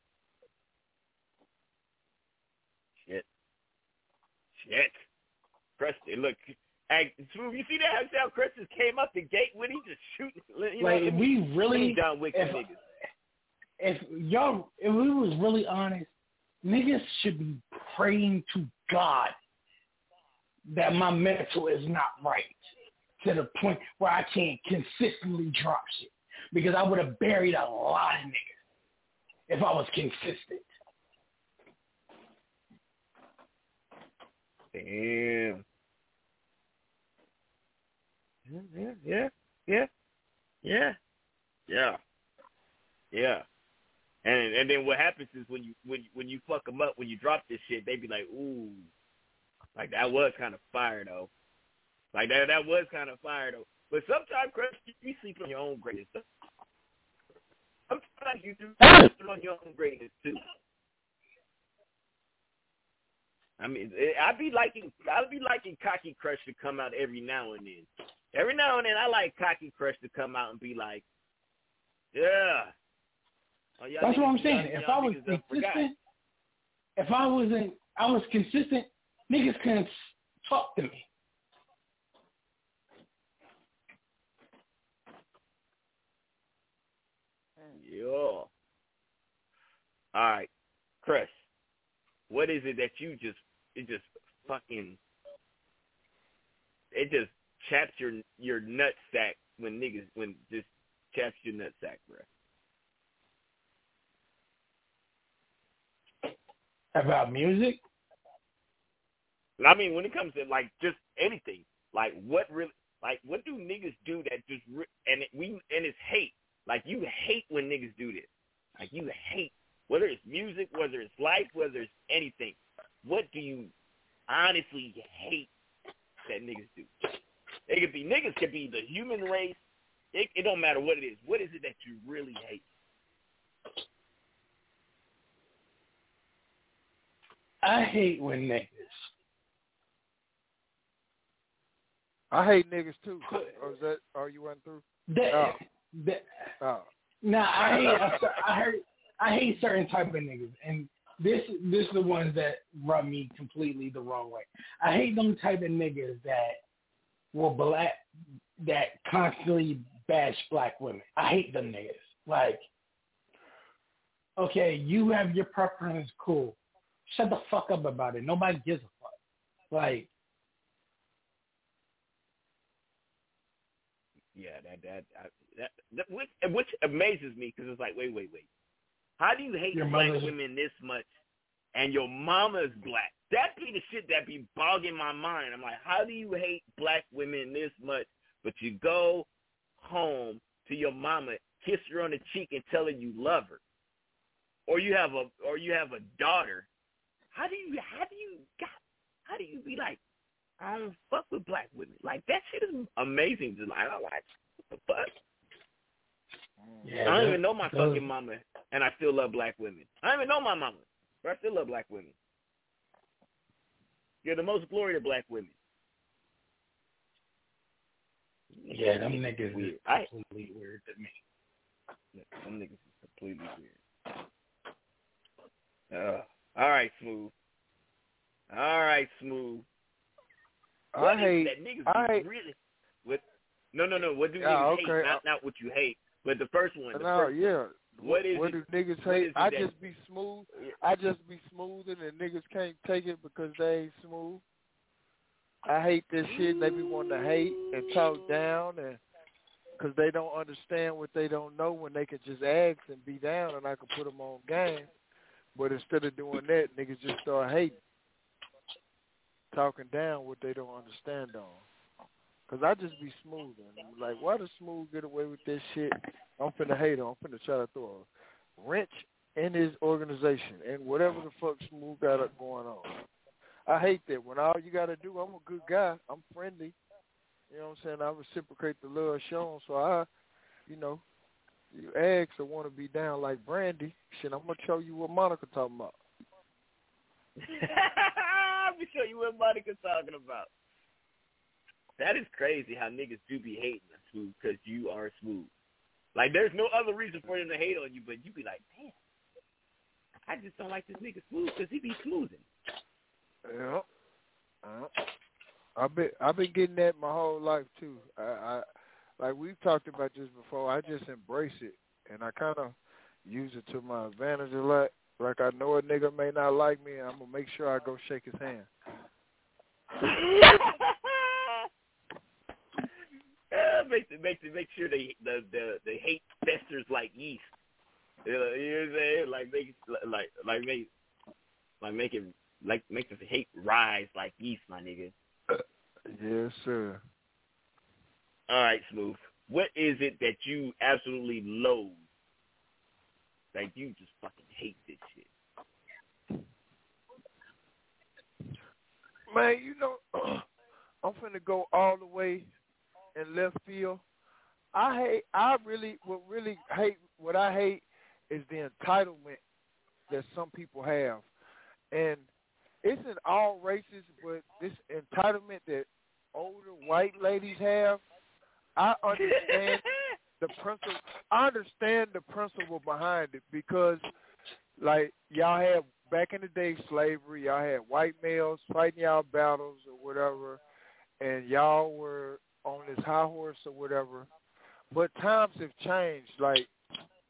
Shit. Shit. Krusty, look. Hey, Smooth, you see that? How Chris just came up the gate when he just shooting. You like, know, if we really, John Wick if, niggas. if y'all, if we was really honest, niggas should be praying to God that my mental is not right to the point where I can't consistently drop shit, because I would have buried a lot of niggas if I was consistent. Damn. Yeah, yeah, yeah, yeah, yeah, yeah. And and then what happens is when you when when you fuck them up, when you drop this shit, they be like, ooh, like that was kind of fire though. Like that that was kind of fire though. But sometimes, Chris, you sleep on your own greatness. Sometimes you do sleep on your own greatness too. I mean, I be liking I be liking Cocky Crush to come out every now and then. Every now and then, I like Cocky Crush to come out and be like, yeah. Oh, that's what I'm saying. If I was consistent, if I wasn't, I was consistent, niggas couldn't talk to me. Yeah. All right, Chris. What is it that you just it just fucking it just chaps your your nut sack when niggas when just chaps your nut sack, bro? About music? I mean, when it comes to like just anything, like what really, like what do niggas do that just re- and it, we and it's hate. Like you hate when niggas do this. Like you hate whether it's music, whether it's life, whether it's anything. What do you honestly hate that niggas do? It could be niggas, could be the human race. It, it don't matter what it is. What is it that you really hate? I hate when niggas. I hate niggas too. Or is that? Are you run through? That, oh. that, oh. Nah, I hate. I heard. I hate certain type of niggas, and this this is the ones that rub me completely the wrong way. I hate them type of niggas that will black that constantly bash black women. I hate them niggas. Like, okay, you have your preference, cool. Shut the fuck up about it. Nobody gives a fuck. Like, yeah, that that I, that, that which, which amazes me because it's like, wait, wait, wait. How do you hate your black mother's... women this much, and your mama's black? That be the shit that be bogging my mind. I'm like, how do you hate black women this much, but you go home to your mama, kiss her on the cheek, and tell her you love her, or you have a or you have a daughter. How do you how do you how do you be like, I don't fuck with black women? Like that shit is amazing. Just like, I'm like, what the fuck? Yeah, I don't that, even know my those... fucking mama, and I still love black women. I don't even know my mama, but I still love black women. You're the most glory to black women. Yeah, them niggas weird. is completely I, weird to me. Yeah, them niggas is completely weird. Uh, all right, Smooth. All right, Smooth. What I hate. That niggas I hate. Really? What? No, no, no. What do yeah, niggas okay. hate? Not, not what you hate, but the first one. The no, first yeah. One. What is what it? do niggas what hate? I that, just be smooth. I just be smoothing, and niggas can't take it because they ain't smooth. I hate this shit. They be wanting to hate and talk down, and because they don't understand what they don't know when they could just ask and be down, and I could put them on game. But instead of doing that, niggas just start hating, talking down what they don't understand on. Because I just be smooth. And like, why does Smooth get away with this shit? I'm finna hate him. I'm finna try to throw a wrench in his organization and whatever the fuck Smooth got up going on. I hate that. When all you got to do, I'm a good guy. I'm friendly. You know what I'm saying? I reciprocate the love shown. So I, you know, you ask or want to be down like Brandy. Shit, I'm going to show you what Monica talking about. I'm going to show you what Monica's talking about. That is crazy how niggas do be hating us, Smooth, because you are smooth. Like, there's no other reason for them to hate on you, but you be like, damn, I just don't like this nigga Smooth because he be smoothing. Yeah. Uh, I've been I've been getting that my whole life too. I, I like we've talked about this before. I just embrace it and I kind of use it to my advantage a lot. Like I know a nigga may not like me, and I'm gonna make sure I go shake his hand. uh, makes it makes it make sure they the the the hate festers like yeast. You know, you know what I'm saying? Like make like like make like make it. Like, make the hate rise like yeast, my nigga. Yes, sir. All right, Smooth. What is it that you absolutely loathe? Like, you just fucking hate this shit. Man, you know, I'm finna go all the way in left field. I hate, I really, what really hate, what I hate is the entitlement that some people have. And it's in all races, but this entitlement that older white ladies have, I understand the principle. I understand the principle behind it because, like, y'all had back in the day slavery, y'all had white males fighting y'all battles or whatever, and y'all were on this high horse or whatever. But times have changed. Like,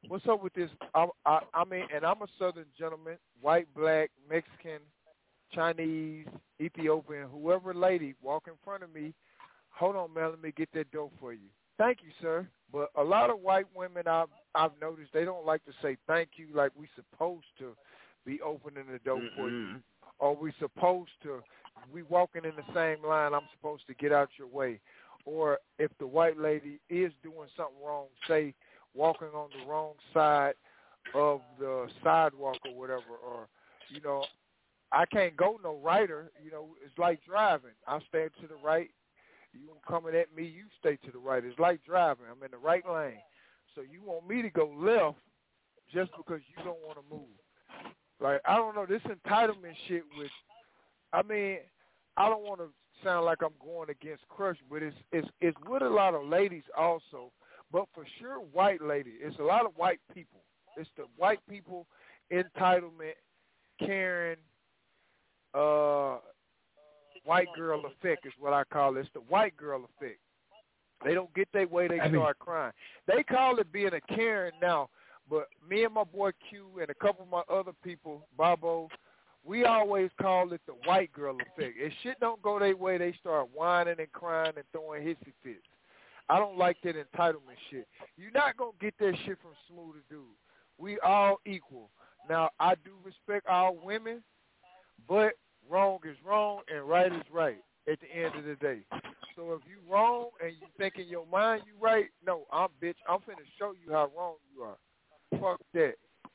What's up with this? I, I, I mean, and I'm a Southern gentleman, white, black, Mexican, Chinese, Ethiopian, whoever lady walk in front of me, hold on, man, let me get that dope for you. Thank you, sir. But a lot of white women I've, I've noticed, they don't like to say thank you like we supposed to be opening the door mm-hmm. for you. Or we supposed to, we walking in the same line, I'm supposed to get out your way. Or if the white lady is doing something wrong, say walking on the wrong side of the sidewalk or whatever, or, you know, I can't go no righter. You know, it's like driving. I stand to the right. You coming at me, you stay to the right. It's like driving. I'm in the right lane. So you want me to go left just because you don't want to move. Like, I don't know, this entitlement shit with, I mean, I don't want to sound like I'm going against Crush, but it's it's it's with a lot of ladies also, but for sure white lady. It's a lot of white people. It's the white people entitlement, Karen, uh, white girl effect is what I call it. It's the white girl effect. They don't get their way, they I start mean, crying. They call it being a Karen now, but me and my boy Q and a couple of my other people, Bobo, we always call it the white girl effect. If shit don't go their way, they start whining and crying and throwing hissy fits. I don't like that entitlement shit. You're not going to get that shit from Smoothie Dude. We all equal. Now, I do respect our women, but wrong is wrong and right is right at the end of the day. So if you wrong and you think in your mind you right, no, I'm bitch. I'm finna show you how wrong you are. Fuck that.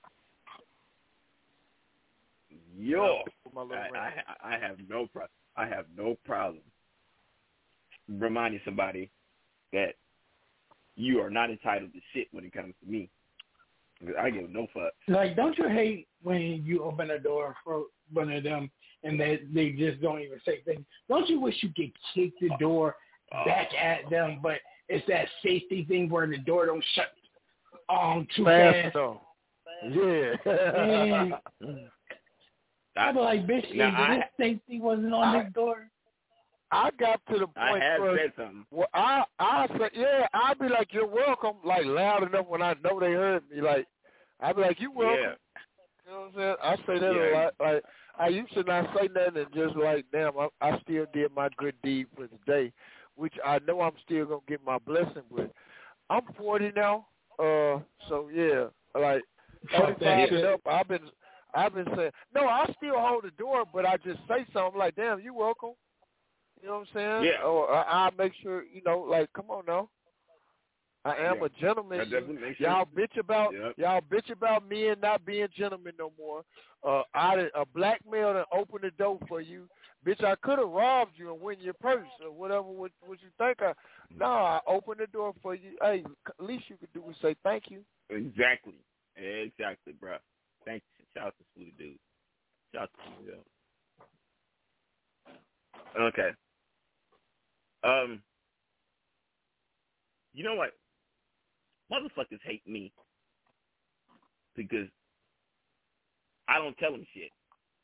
Yo, I, I, I have no pro- I have no problem reminding somebody that you are not entitled to shit when it comes to me. I give no fuck. Like, don't you hate when you open a door for one of them and they they just don't even say things? Don't you wish you could kick the door back at them, but it's that safety thing where the door don't shut on too fast? fast. Yeah. I'd be like, bitch, now, if I, this safety wasn't on I, this door. I got to the point I have where, said something. Well, I, I say, yeah, I'd be like, you're welcome, like loud enough when I know they heard me. Like, I'd be like, you welcome. Yeah. You know what I'm saying? I say that yeah. a lot. Like, I used to not say nothing and just like, damn, I, I still did my good deed for the day, which I know I'm still going to get my blessing with. I'm forty now, uh, so yeah, like, thirty-five and up, I've been... I've been saying, no, I still hold the door, but I just say something like, damn, you welcome. You know what I'm saying? Yeah. Or I, I make sure, you know, like, come on now. I am yeah. a gentleman. Y'all bitch about yep. y'all bitch about men not being gentlemen no more. Uh, I a black male that opened the door for you. Bitch, I could have robbed you and win your purse or whatever what, what you think. I, no, I opened the door for you. Hey, at least you could do is say thank you. Exactly. Exactly, bro. Thank you. Shout out to Smoothie Dude. Shout out to Smoothie Dude. Okay. Um. You know what? Motherfuckers hate me because I don't tell them shit.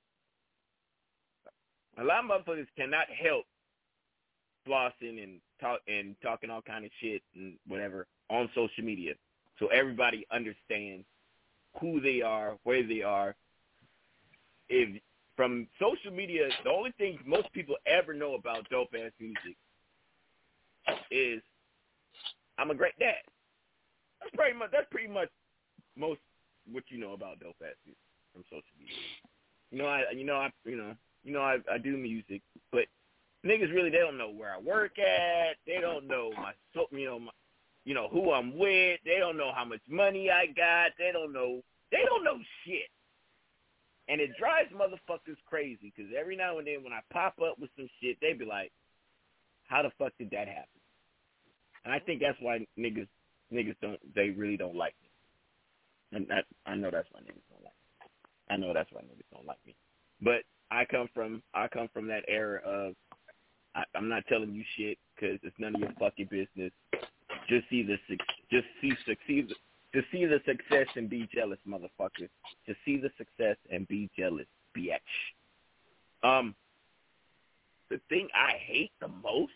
A lot of motherfuckers cannot help flossing and talk and talking all kind of shit and whatever on social media, so everybody understands who they are, where they are. If from social media, the only thing most people ever know about dope ass music is I'm a great dad. That's pretty much that's pretty much most what you know about dope ass music from social media. You know, I you know I you know you know I, I do music, but niggas really they don't know where I work at. They don't know my so you know my, you know who I'm with. They don't know how much money I got. They don't know. They don't know shit. And it drives motherfuckers crazy because every now and then when I pop up with some shit, they be like, how the fuck did that happen? And I think that's why niggas niggas don't, they really don't like me. And that, I know that's why niggas don't like me. I know that's why niggas don't like me. But I come from, I come from that era of, I, I'm not telling you shit because it's none of your fucking business. Just see the, just see, succeed. To see the success and be jealous, motherfucker. To see the success and be jealous, bitch. Um, the thing I hate the most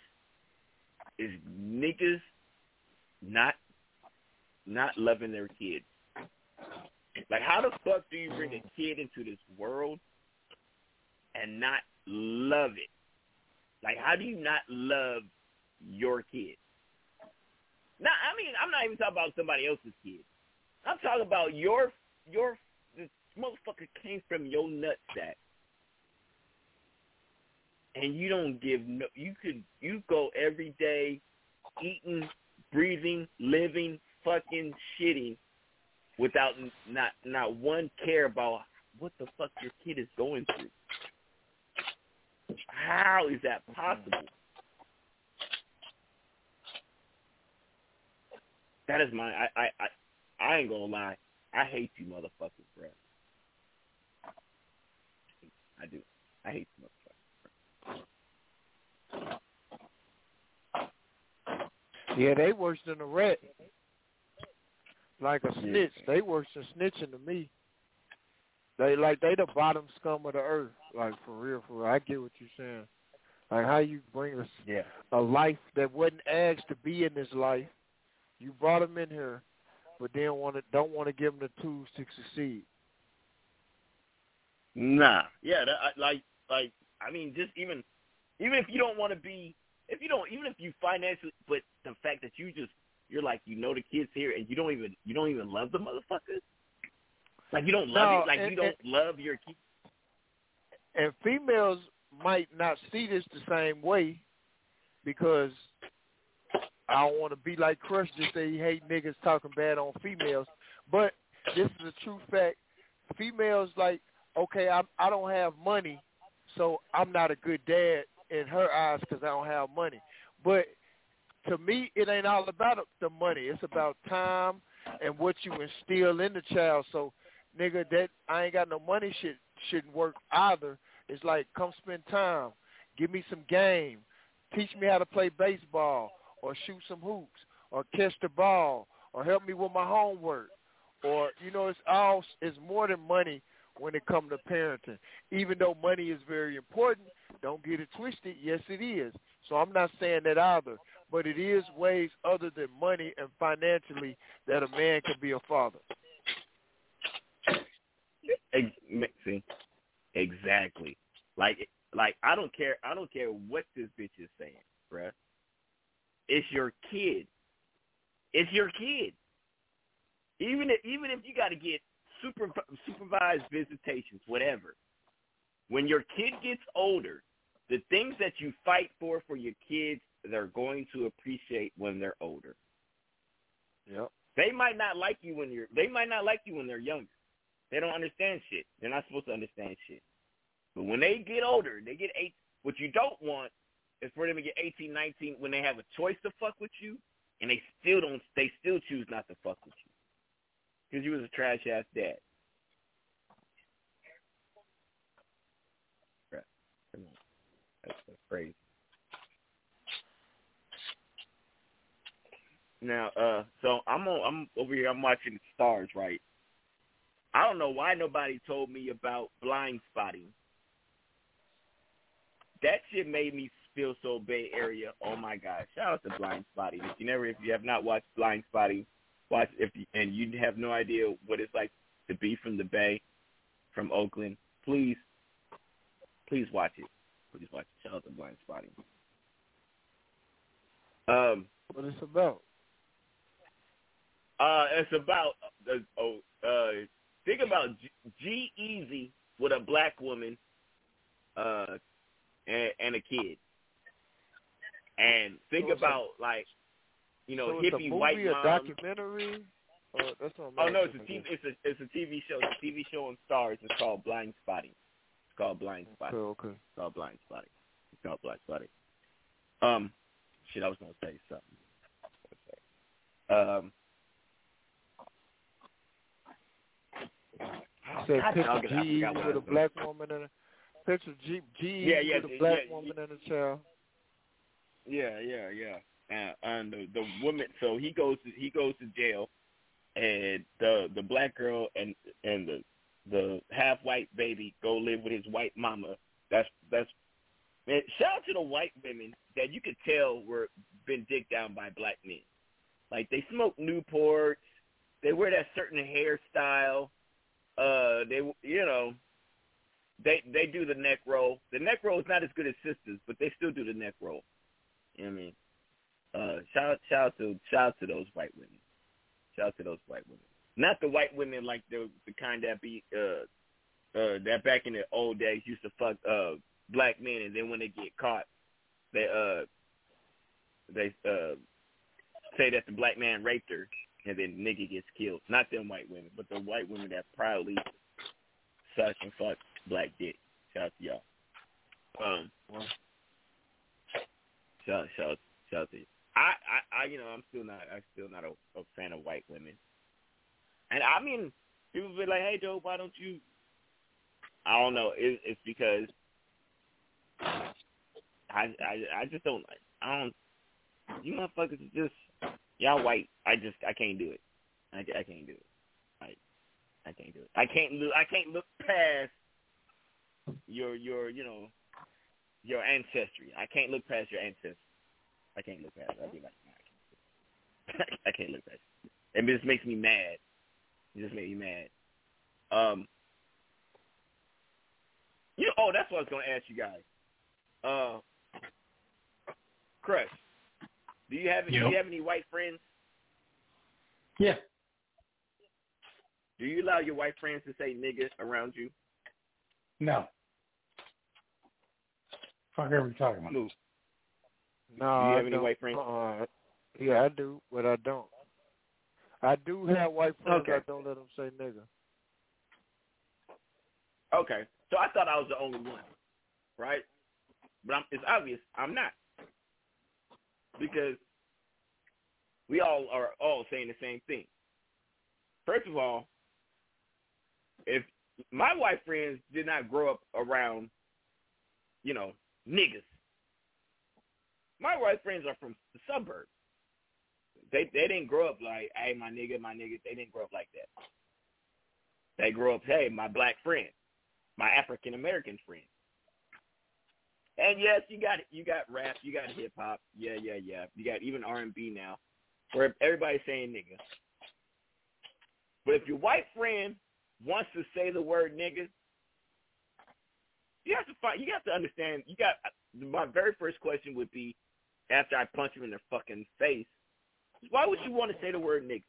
is niggas not not loving their kids. Like, how the fuck do you bring a kid into this world and not love it? Like, how do you not love your kid? Now, I mean, I'm not even talking about somebody else's kid. I'm talking about your, your, this motherfucker came from your nutsack. And you don't give no, you could, you go every day eating, breathing, living, fucking shitting without not, not one care about what the fuck your kid is going through. How is that possible? That is my, I, I, I, I ain't gonna lie. I hate you motherfuckers, bro. I do. I hate you motherfuckers. Yeah, they worse than a rat. Like a snitch. They worse than snitching to me. They like they the bottom scum of the earth. Like for real, for real. I get what you're saying. Like how you bring a, yeah. a life that wasn't asked to be in this life. You brought them in here, but then want to don't want to give them the tools to succeed. Nah, yeah, that, like, like I mean, just even, even if you don't want to be, if you don't, even if you financially, but the fact that you just, you're like, you know, the kids here, and you don't even, you don't even love the motherfuckers. Like you don't love no, it, like and, you don't and, love your kids. And females might not see this the same way because I don't want to be like Crush, just say he hate niggas talking bad on females. But this is a true fact. Females like, okay, I I don't have money, so I'm not a good dad in her eyes because I don't have money. But to me, it ain't all about the money. It's about time and what you instill in the child. So, nigga, that I ain't got no money shit shouldn't work either. It's like, come spend time. Give me some game. Teach me how to play baseball or shoot some hoops or catch the ball or help me with my homework. Or, you know, it's all it's more than money when it comes to parenting. Even though money is very important, don't get it twisted. Yes, it is. So I'm not saying that either. But it is ways other than money and financially that a man can be a father. See, exactly. Like, like I don't care. I don't care what this bitch is saying, bruh. It's your kid. It's your kid. Even if, even if you got to get super supervised visitations, whatever. When your kid gets older, the things that you fight for for your kids, they're going to appreciate when they're older. Yep. They might not like you when you're. They might not like you when they're younger. They don't understand shit. They're not supposed to understand shit. But when they get older, they get eight. What you don't want is for them to get eighteen, nineteen when they have a choice to fuck with you, and they still don't. They still choose not to fuck with you because you was a trash ass dad. Come on, that's, that's crazy. Now, uh, so I'm on. I'm over here. I'm watching the stars, right? I don't know why nobody told me about Blind Spotting. That shit made me feel so Bay Area. Oh my God! Shout out to Blind Spotting. If you never, if you have not watched Blind Spotting, watch. If you, and you have no idea what it's like to be from the Bay, from Oakland, please, please watch it. Please watch it. Shout out to Blind Spotting. Um, what it's about? Uh, it's about uh, oh, uh, think about G-Eazy with a black woman, uh, and, and a kid, and think so about a, like, you know, so hippie it's a movie, white a mom. documentary. Oh, that's what I'm oh no, it's a again. T V. It's a it's a T V show. It's a T V show on Stars. It's called Blind Spotting. It's called Blind Spotting. Okay, okay. It's called Blind Spotting. It's called Blind Spotting. Um, shit, I was gonna say something. Um. Said God, picture G G with a black woman and a picture G G yeah, yeah, with a black yeah, woman yeah. and a child. Yeah, yeah, yeah. And, and the, the woman, so he goes to he goes to jail, and the the black girl and and the the half white baby go live with his white mama. That's that's. Man, shout out to the white women that you could tell were been dicked down by black men. Like they smoke Newports, they wear that certain hairstyle. uh, they, you know, they they do the neck roll. The neck roll is not as good as sisters, but they still do the neck roll. You know what I mean? Uh, shout shout out to shout out to those white women. Shout out to those white women. Not the white women like the the kind that be uh uh that back in the old days used to fuck uh black men, and then when they get caught, they uh they uh say that the black man raped her, and then nigga gets killed. Not them white women, but the white women that proudly suck and fuck black dick. Shout out to y'all. Um, shout shout shout out to you. I, I, I, you know, I'm still not, I'm still not a, a fan of white women. And I mean, people be like, "Hey, Joe, why don't you?" I don't know. It, it's because I, I, I just don't. I don't. You motherfuckers are just y'all white. I just, I can't do it. I, I can't do it. I, I can't do it. I can't look. I can't look past your, your, you know, your ancestry. I can't look past your ancestry. I can't look past it. I'd be like, nah, I can't. I can't look past it. And it just makes me mad. It just makes me mad. Um. You know, oh, that's what I was going to ask you guys. Uh, Crush, do you have yep. do you have any white friends? Yeah. Do you allow your white friends to say nigga around you? No. Fuck are we talking about? No. No, do you have I any don't. white friends? Uh, yeah, I do, but I don't. I do have white friends. Okay. I don't let them say nigga. Okay, so I thought I was the only one, right? But I'm, it's obvious I'm not, because we all are all saying the same thing. First of all, if my white friends did not grow up around, you know, niggas, my white friends are from the suburbs. They they didn't grow up like, hey, my nigga, my nigga. They didn't grow up like that. They grew up, hey, my black friend, my African American friend. And yes, you got you got rap, you got hip hop, yeah, yeah, yeah. You got even R and B now, where everybody's saying nigga. But if your white friend wants to say the word nigga, you have to find. You have to understand. You got my very first question would be, after I punch him in the fucking face, why would you want to say the word nigga?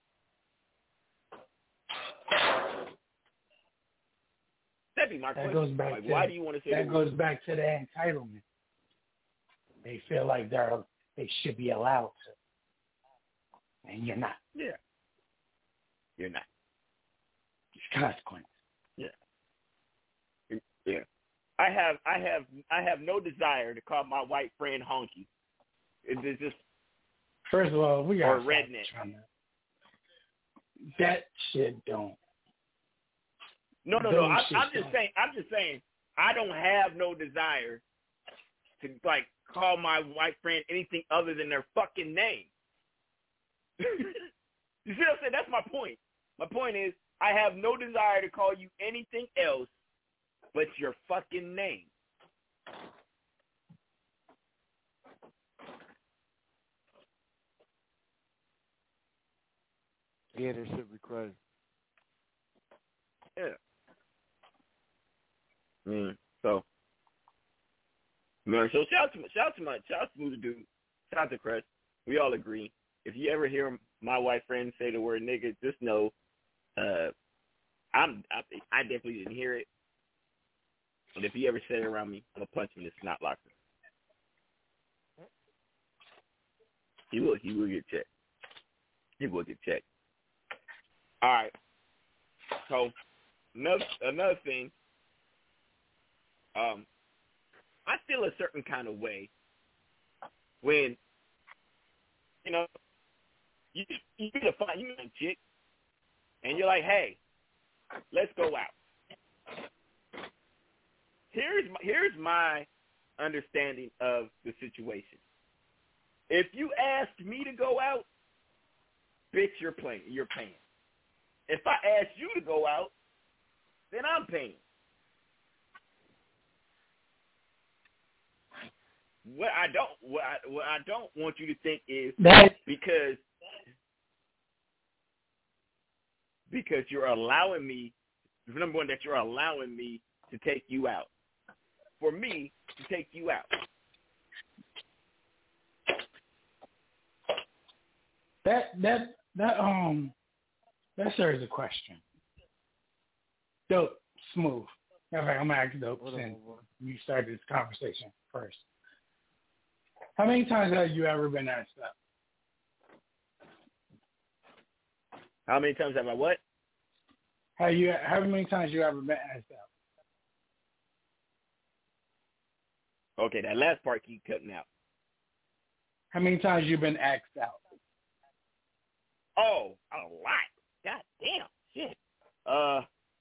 That'd be my that question. Goes back like, to why the, do you want to say that the goes word? back to the entitlement. They feel like they're they should be allowed to, and you're not. Yeah, you're not. It's consequence. Yeah, yeah. I have, I have, I have no desire to call my white friend honky. It's just first of all, we are redneck. That shit don't. No, no, no. I, I'm just saying. I'm just saying. I don't have no desire to like call my white friend anything other than their fucking name. You see what I'm saying? That's my point. My point is, I have no desire to call you anything else but your fucking name. Yeah, that should be crazy. Yeah. Mm, so, man, so shout out to shout out to my shout out to Smooth Dude, shout out to Crush. We all agree. If you ever hear my white friend say the word nigga, just know, uh, I'm I, I definitely didn't hear it. And if he ever say it around me, I'm gonna punch him in the snot locker. He will he will get checked. He will get checked. All right. So another another thing. Um, I feel a certain kind of way when, you know, you you get a fine, you meet a chick, and you're like, hey, let's go out. Here's my, here's my understanding of the situation. If you ask me to go out, bitch, you're playing, you're paying. If I ask you to go out, then I'm paying. What I don't, what I, what I don't want you to think is that, because because you're allowing me Number one, that you're allowing me to take you out. For me to take you out. That that that um that serves a question. Dope, smooth. In fact, I'm gonna ask Dope since you started this conversation first. How many times have you ever been asked up? How many times have I what? How you? How many times you ever been asked out? Okay, that last part keep cutting out. How many times you been asked out? Oh, a lot. God damn, shit. Uh,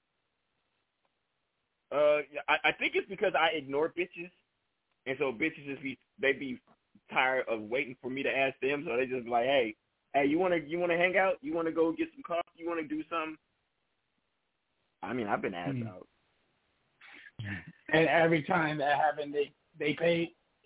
uh, I, I think it's because I ignore bitches, and so bitches just be they be tired of waiting for me to ask them, so they just be like, hey, hey, you wanna you wanna hang out? You wanna go get some coffee? You wanna do something? I mean, I've been asked mm-hmm. out. And every time that happened, they they paid.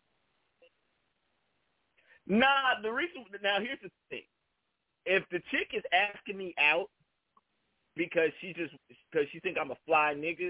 Nah, the reason now here's the thing: if the chick is asking me out because she just because she think I'm a fly nigga,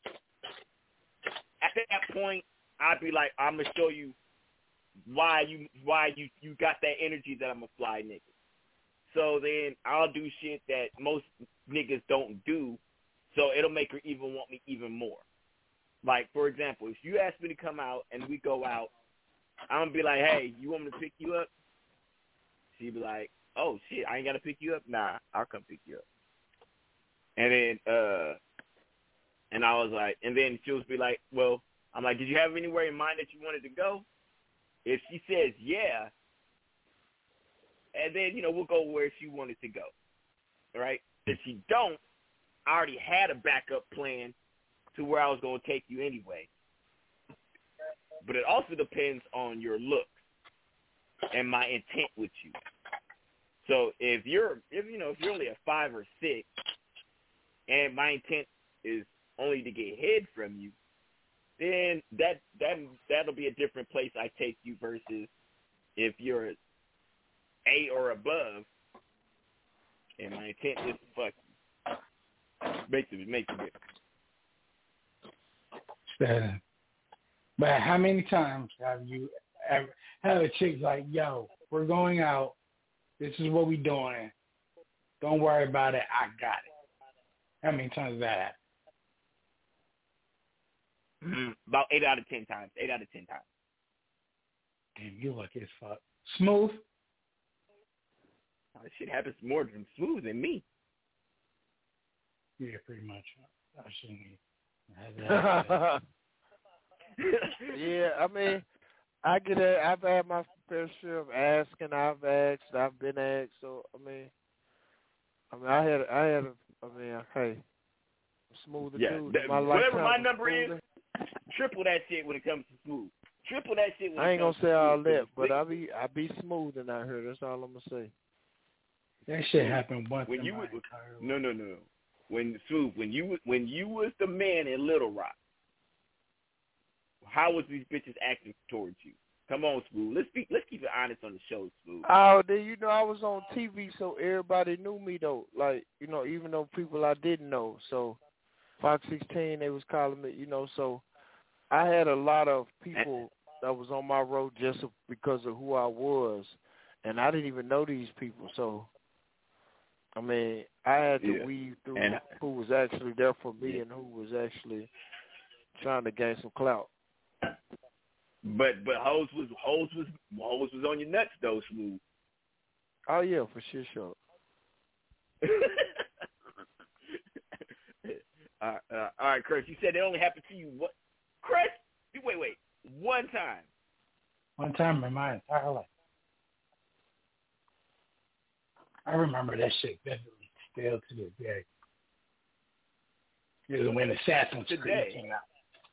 at that point I'd be like, I'm gonna show you why you why you you got that energy that I'm a fly nigga. So then I'll do shit that most niggas don't do, so it'll make her even want me even more. Like, for example, if you ask me to come out and we go out, I'm going to be like, hey, you want me to pick you up? She'd be like, oh, shit, I ain't got to pick you up? Nah, I'll come pick you up. And then, uh, and I was like, and then she'll be like, well, I'm like, did you have anywhere in mind that you wanted to go? If she says yeah, and then, you know, we'll go where she wanted to go, all right? If she don't, I already had a backup plan to where I was going to take you anyway. But it also depends on your looks and my intent with you. So if you're, if you know, if you're only a five or six, and my intent is only to get head from you, then that that that'll be a different place I take you versus if you're eight or above, and my intent is to fuck you. Makes it makes it. Sad. But how many times have you ever had a chick like, yo, we're going out. This is what we doing. Don't worry about it. I got it. How many times has that happened? Mm-hmm. About eight out of ten times. Eight out of ten times. Damn, you lucky as fuck. Smooth? Oh, this shit happens more than Smooth than me. Yeah, pretty much. I shouldn't be. Yeah, I mean, I get it. I've had my fair share of asking. I've asked. I've been asked. So I mean, I mean, I had, I had. A, I mean, hey, Smooth the yeah, dude. that, my whatever my number smoother. is, triple that shit when it comes to Smooth. Triple that shit. When I ain't it comes gonna say to all smooth. that, but I be, I be smoothing out here. That's all I'm gonna say. That shit happened once. When in you my was, entire no, no, no. When Smooth, when you when you was the man in Little Rock, how was these bitches acting towards you? Come on, Smooth. Let's be let's keep it honest on the show, Smooth. Oh, then you know I was on T V, so everybody knew me though. Like you know, even though people I didn't know. So Fox sixteen, they was calling me. You know, so I had a lot of people that was on my road just because of who I was, and I didn't even know these people. So I mean, I had to yeah. weave through and, who was actually there for me yeah. and who was actually trying to gain some clout. But but hoes was hoes was hoes was on your nuts though, Smooth. Oh yeah, for sure, sure. uh, uh, all right, Chris. You said it only happened to you. What, Chris? Wait, wait. One time. One time in my entire life. I remember that shit definitely still to this day. It was when Assassin's Creed came out.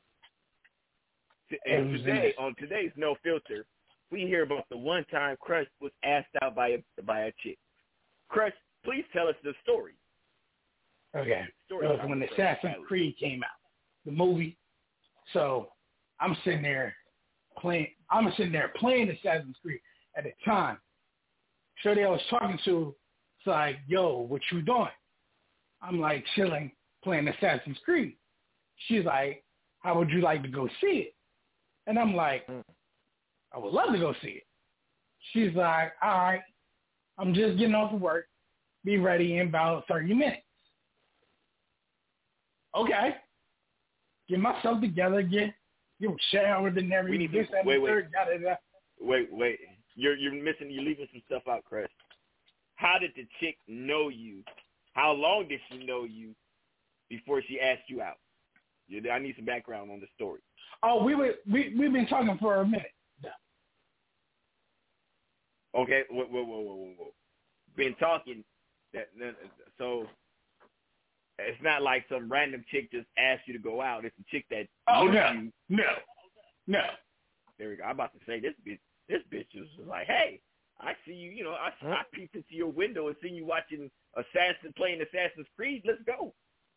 And today, on today's No Filter, we hear about the one time Crush was asked out by a by a chick. Crush, please tell us the story. Okay. Story it was when Assassin's Creed came out, the movie. So I'm sitting there playing. I'm sitting there playing Assassin's Creed at the time. Shorty I was talking to, it's like, yo, what you doing? I'm like chilling. playing Assassin's Creed. She's like, how would you like to go see it? And I'm like, I would love to go see it. She's like, all right, I'm just getting off of work. Be ready in about thirty minutes. Okay. Get myself together, get get showered and everything. This, that, wait, and wait. third, yada, yada. Wait, wait. You're you're missing. You're leaving some stuff out, Chris. How did the chick know you? How long did she know you before she asked you out? You, I need some background on the story. Oh, we were we we've been talking for a minute. Okay, whoa, whoa, whoa, whoa, whoa. Been talking. That, that so it's not like some random chick just asked you to go out. It's a chick that oh knew no you. no no. There we go. I'm about to say this bitch. This bitch was like, hey, I see you. You know, I I peeped into your window and seen you watching Assassin playing Assassin's Creed. Let's go.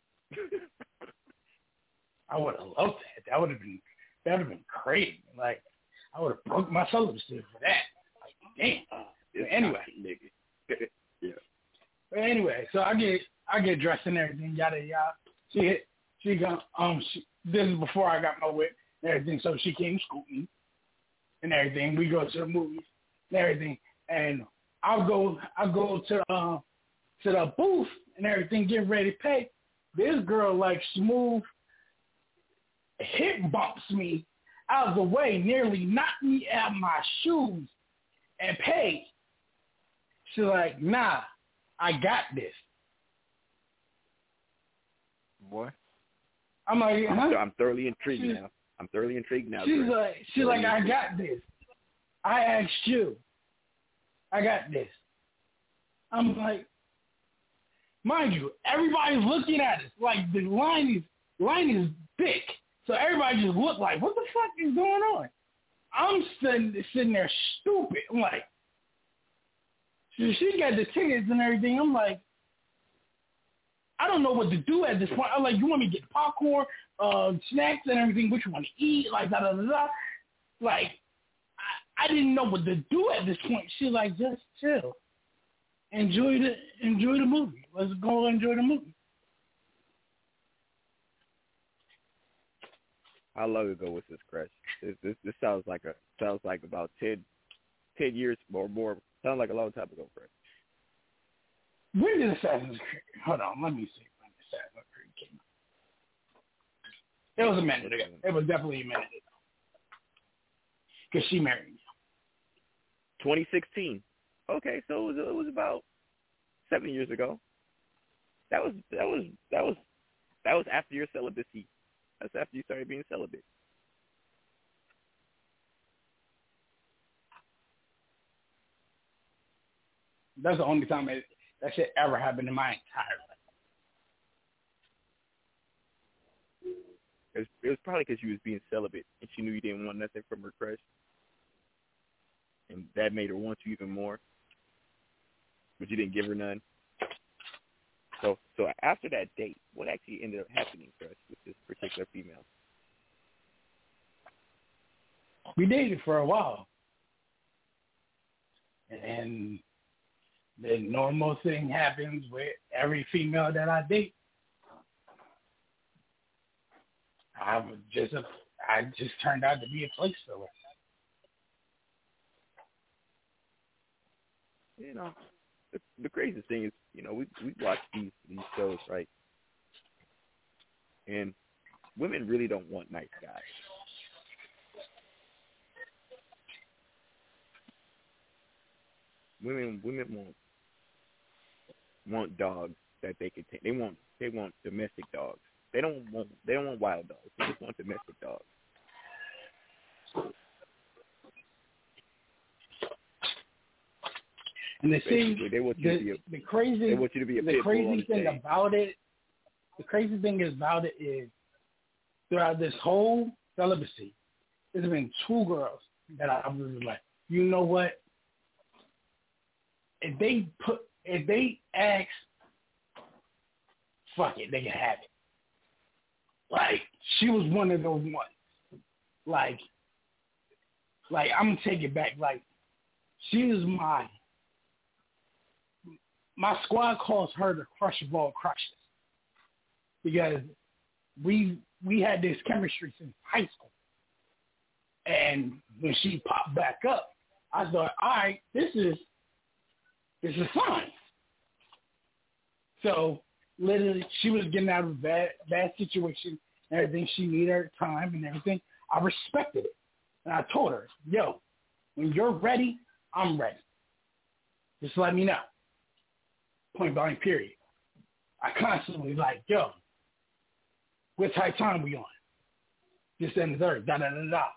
I would have loved that. That would have been that would have been crazy. Like I would have broke my celibacy for that. Like damn. Uh, but anyway, nigga. Yeah. But anyway, so I get I get dressed and everything, yada yada. She hit she got um she, this is before I got my whip and everything, so she came scooting and everything. We go to the movies and everything, and I'll go I'll go to uh to the booth and everything, getting ready to pay. This girl like smooth hip bumps me out of the way, nearly knocked me out of my shoes and paid. She's like, nah, I got this. Boy. I'm like, huh? I'm, I'm thoroughly intrigued she's, now. I'm thoroughly intrigued now. She's Chris. like, she's thoroughly like, I intrigued. got this. I asked you. I got this. I'm like, mind you, everybody's looking at us. Like the line is line is big. So everybody just look like, what the fuck is going on? I'm sitting sitting there stupid. I'm like, she, she got the tickets and everything. I'm like, I don't know what to do at this point. I'm like, you want me to get the popcorn, uh, snacks and everything, what you want to eat, like da da da da. Like, I, I didn't know what to do at this point. She's like, just chill. Enjoy the enjoy the movie. Let's go enjoy the movie. How long ago was this, Chris? This, this this sounds like a sounds like about ten, ten years or more. Sounds like a long time ago, Chris. When did Assassin's Creed? Hold on, let me see when Assassin's Creed came out. It was a minute ago. It was definitely a minute ago. Because she married me. twenty sixteen. Okay, so it was it was about seven years ago. That was that was that was that was after your celibacy. That's after you started being celibate. That's the only time it, that shit ever happened in my entire life. It was, it was probably because you was being celibate and she knew you didn't want nothing from her crush. And that made her want you even more. But you didn't give her none. So so after that date, what actually ended up happening, Chris, with this particular female? We dated for a while. And the normal thing happens with every female that I date. I was just a, I just turned out to be a place filler. You know, the, the craziest thing is, you know, we we watch these these shows, right? And women really don't want nice guys. Women women want want dogs that they can take. They want they want domestic dogs. They don't want they don't want wild dogs. They just want domestic dogs. And the thing, they want you the, to be a, the crazy, they want you to be a the pit bull crazy on the thing stage. about it, the crazy thing about it is, throughout this whole celibacy, there's been two girls that I was like, you know what? If they put, if they ask, fuck it, they can have it. Like, she was one of those ones. Like, like I'm gonna take it back. Like, she is my. My squad calls her the crush of all crushes. because we we had this chemistry since high school. And when she popped back up, I thought, all right, this is this is fine. So literally, she was getting out of a bad bad situation and everything. She needed her time and everything. I respected it, and I told her, yo, when you're ready, I'm ready. Just let me know. Point blank, period. I constantly like, yo, what type of time we on? This and the third, da da da da.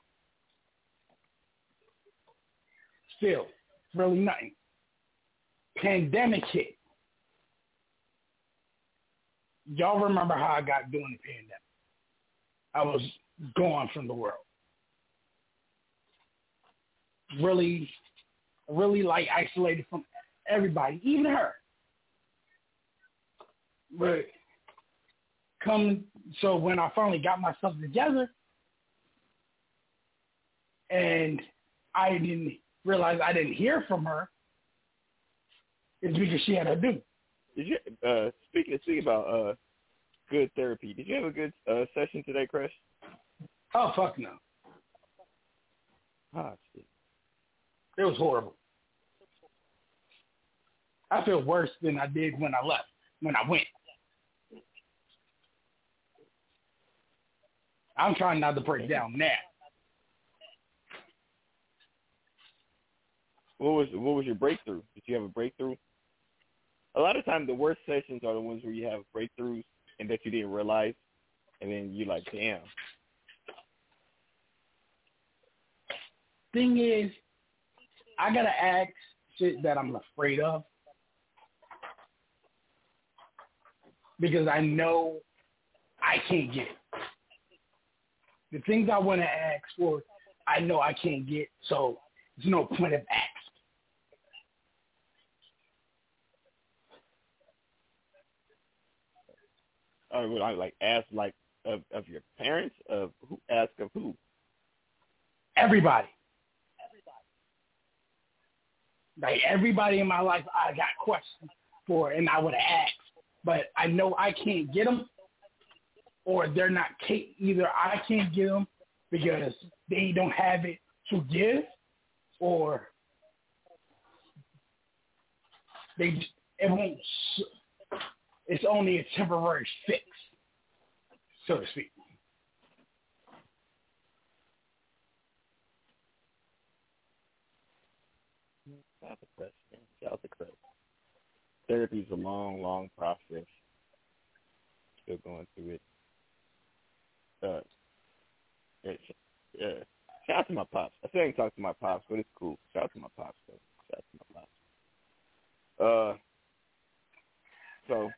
Still, really nothing. Pandemic hit. Y'all remember how I got during the pandemic? I was gone from the world. Really, really like isolated from everybody, even her. But come, so when I finally got myself together, and I didn't realize I didn't hear from her, it's because she had a dude. Did you uh, speaking speaking about uh, good therapy? Did you have a good uh, session today, Chris? Oh fuck no! Oh shit! It was horrible. I feel worse than I did when I left. When I went, I'm trying not to break down now. What was what was your breakthrough? Did you have a breakthrough? A lot of times, the worst sessions are the ones where you have breakthroughs and that you didn't realize, and then you're like, damn. Thing is, I gotta ask shit that I'm afraid of because I know I can't get it. The things I want to ask for, I know I can't get, so there's no point of asking. Or would I like ask like of, of your parents? Of who? Ask of who? Everybody. Like everybody in my life, I got questions for, and I would have asked, but I know I can't get them, or they're not. Either I can't get them because they don't have it to give, or they it won't. It's only a temporary fix, so to speak. Shout out to Chris, man. Shout out to Chris. Therapy is a long, long process. Still going through it. Uh, yeah, yeah. Shout out to my pops. I still ain't talked to my pops, but it's cool. Shout out to my pops, though. Shout out to my pops. Uh, so,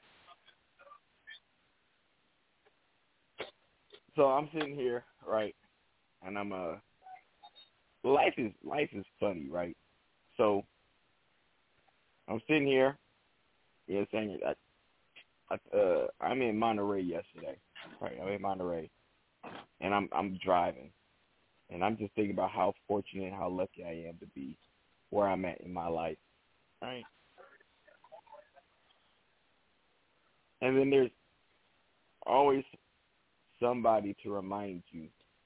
so I'm sitting here, right, and I'm uh, life is life is funny, right? So I'm sitting here, you know, saying I, I, uh, I'm in Monterey yesterday, right? I'm in Monterey, and I'm I'm driving, and I'm just thinking about how fortunate and how lucky I am to be where I'm at in my life, right? And then there's always somebody to remind you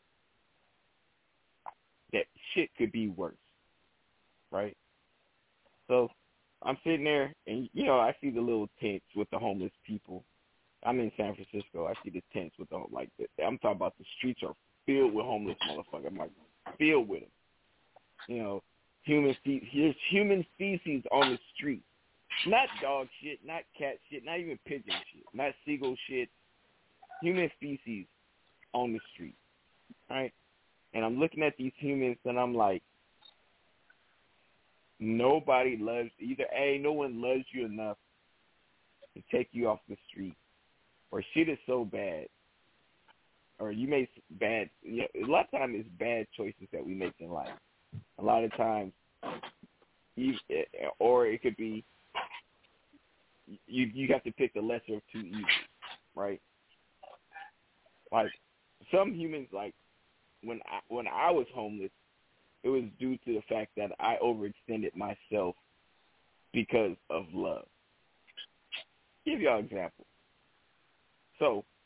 that shit could be worse, right? So I'm sitting there, and, you know, I see the little tents with the homeless people. I'm in San Francisco. I see the tents with the, like, the, I'm talking about the streets are filled with homeless motherfuckers. I'm like, filled with them. You know, human fe- there's human feces on the street. Not dog shit, not cat shit, not even pigeon shit, not seagull shit. Human feces on the street, right? And I'm looking at these humans, and I'm like, nobody loves, either A, no one loves you enough to take you off the street, or shit is so bad, or you make bad, you know, a lot of times it's bad choices that we make in life. A lot of times, you, or it could be, you you have to pick the lesser of two evils, right? Like, some humans, like, when I, when I was homeless, it was due to the fact that I overextended myself because of love. Give y'all an example. So,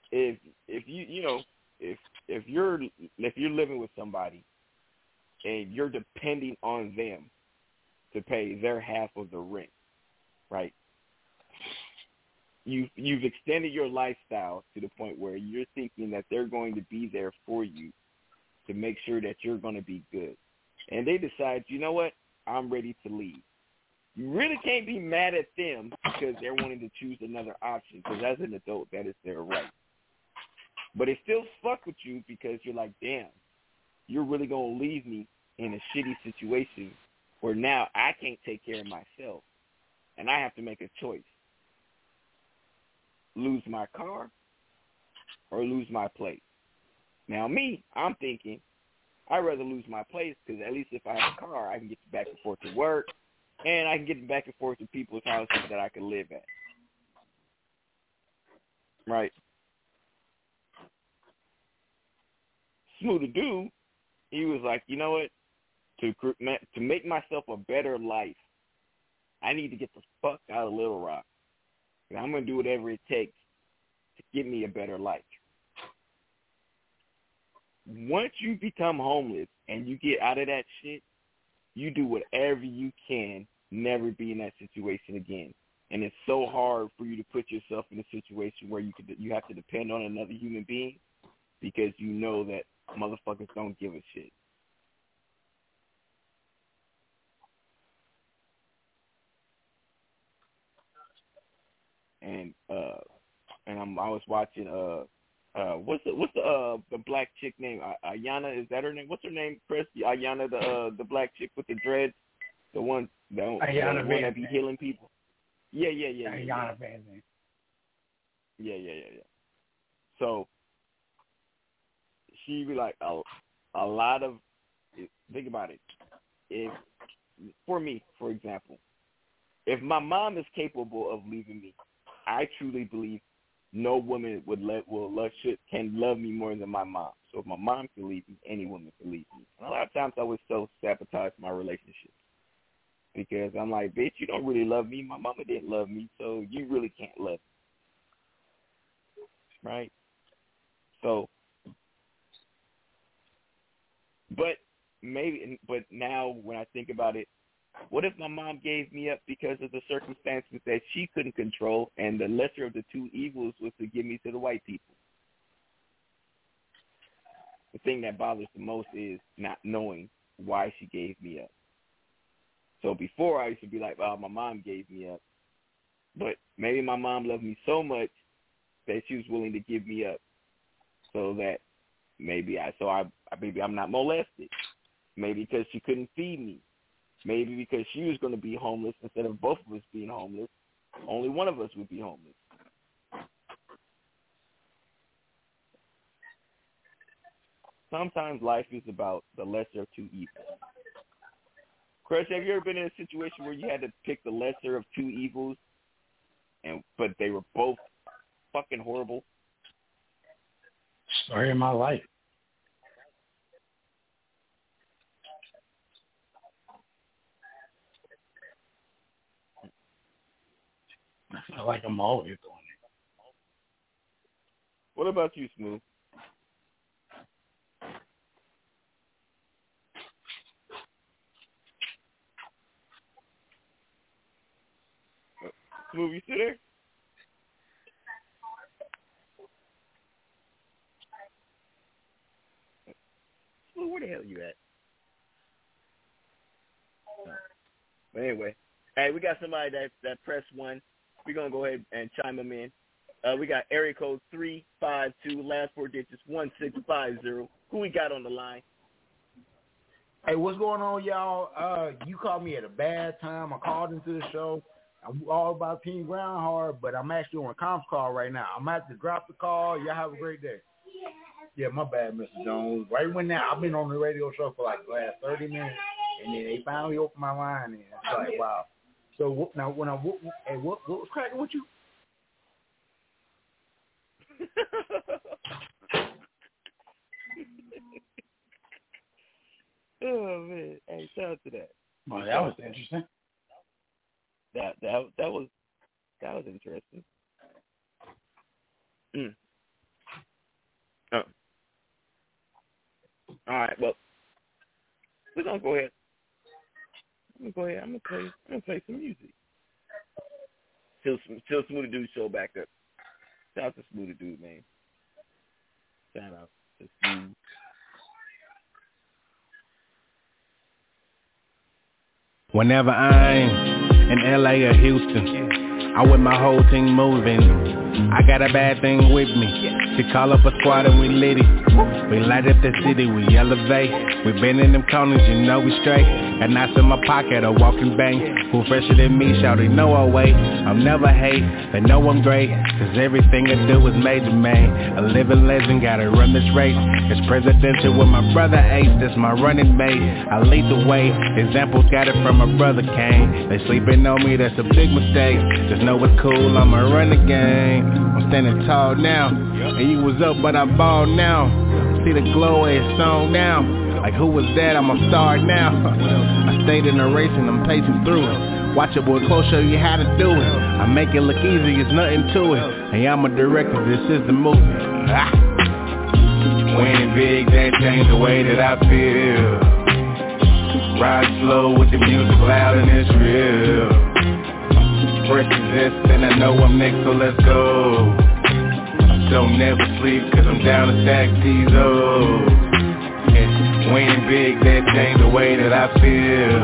if if you you know if if you're if you're living with somebody and you're depending on them to pay their half of the rent, right? You've you've extended your lifestyle to the point where you're thinking that they're going to be there for you to make sure that you're going to be good, and they decide, you know what, I'm ready to leave. You really can't be mad at them because they're wanting to choose another option, because as an adult, that is their right. But it still fuck with you because you're like, damn, you're really going to leave me in a shitty situation where now I can't take care of myself, and I have to make a choice. Lose my car or lose my place. Now me, I'm thinking I'd rather lose my place because at least if I have a car, I can get back and forth to work, and I can get back and forth to people's houses that I can live at. Right? Smooth to do, he was like, you know what? To to make myself a better life, I need to get the fuck out of Little Rock. And I'm going to do whatever it takes to give me a better life. Once you become homeless and you get out of that shit, you do whatever you can, never be in that situation again. And it's so hard for you to put yourself in a situation where you could you have to depend on another human being because you know that motherfuckers don't give a shit. And uh, and I'm I was watching uh uh what's the what's the uh the black chick name? Ayana, is that her name? What's her name? Chris Ayana, the uh, the black chick with the dreads, the one the, Ayana the one that be healing people. Yeah, yeah, yeah. Ayana yeah, Van yeah. yeah, yeah, yeah, yeah. So she be like a a lot of think about it. If for me, for example, if my mom is capable of leaving me, I truly believe no woman would let will love should can love me more than my mom. So if my mom can leave me, any woman can leave me. And a lot of times I would self sabotage my relationships because I'm like, bitch, you don't really love me. My mama didn't love me, so you really can't love me, right? So, but maybe, but now when I think about it, what if my mom gave me up because of the circumstances that she couldn't control, and the lesser of the two evils was to give me to the white people? The thing that bothers the most is not knowing why she gave me up. So before I used to be like, oh, my mom gave me up. But maybe my mom loved me so much that she was willing to give me up so that maybe I, so I, maybe I'm not molested. Maybe because she couldn't feed me. Maybe because she was going to be homeless instead of both of us being homeless. Only one of us would be homeless. Sometimes life is about the lesser of two evils. Crush, have you ever been in a situation where you had to pick the lesser of two evils, and but they were both fucking horrible? Story of my life. I feel like I'm always doing it. What about you, Smooth? Smooth, you still there? Smooth, where the hell you at? No. But anyway, hey, we got somebody that that pressed one. We're going to go ahead and chime them in. Uh, we got area code three five two, last four digits, one six five zero. Who we got on the line? Hey, what's going on, y'all? Uh, you called me at a bad time. I called into the show. I'm all about Team Groundhog, but I'm actually on a conference call right now. I'm about to drop the call. Y'all have a great day. Yeah, my bad, Mister Jones. Right when now, I've been on the radio show for like the last thirty minutes, and then they finally opened my line, and it's like, wow. So what, now, when I what, hey, what, what was cracking with you? Oh man, hey, shout out to that. Well, that was interesting. That that that was that was interesting. Mm. gonna go ahead. I'm gonna go ahead. I'm gonna play. I'm gonna play some music. Till, till Smoothie Dude show back up. Shout out to Smoothie Dude, man. Shout out to Smoothie. Whenever I'm in L A or Houston, I'm with my whole team moving. I got a bad thing with me. She call up a squad and we lit it. We light up the city, we elevate. We been in them corners, you know we straight. And I in my pocket, a walking bank. Who fresher than me, shawty know our way. I'm never hate, they know I'm great. Cause everything I do is major, man. A living legend, gotta run this race. It's presidential with my brother Ace, that's my running mate. I lead the way, examples got it from my brother Kane. They sleeping on me, that's a big mistake. Just know it's cool, I'ma run the game. I'm standing tall now, and you was up but I ball now. See the glow, it's on now. Like who was that, I'm a star now. I stayed in the race and I'm pacing through it. Watch it boy close, show you how to do it. I make it look easy, it's nothing to it. Hey, I'm a director, this is the movie. Ah. Winning big, that changed the way that I feel. Ride slow with the music loud and it's real. Fresh exist and I know I'm next, so let's go. Don't never sleep cause I'm down to stack these O's. Yeah, winning big, that changed the way that I feel.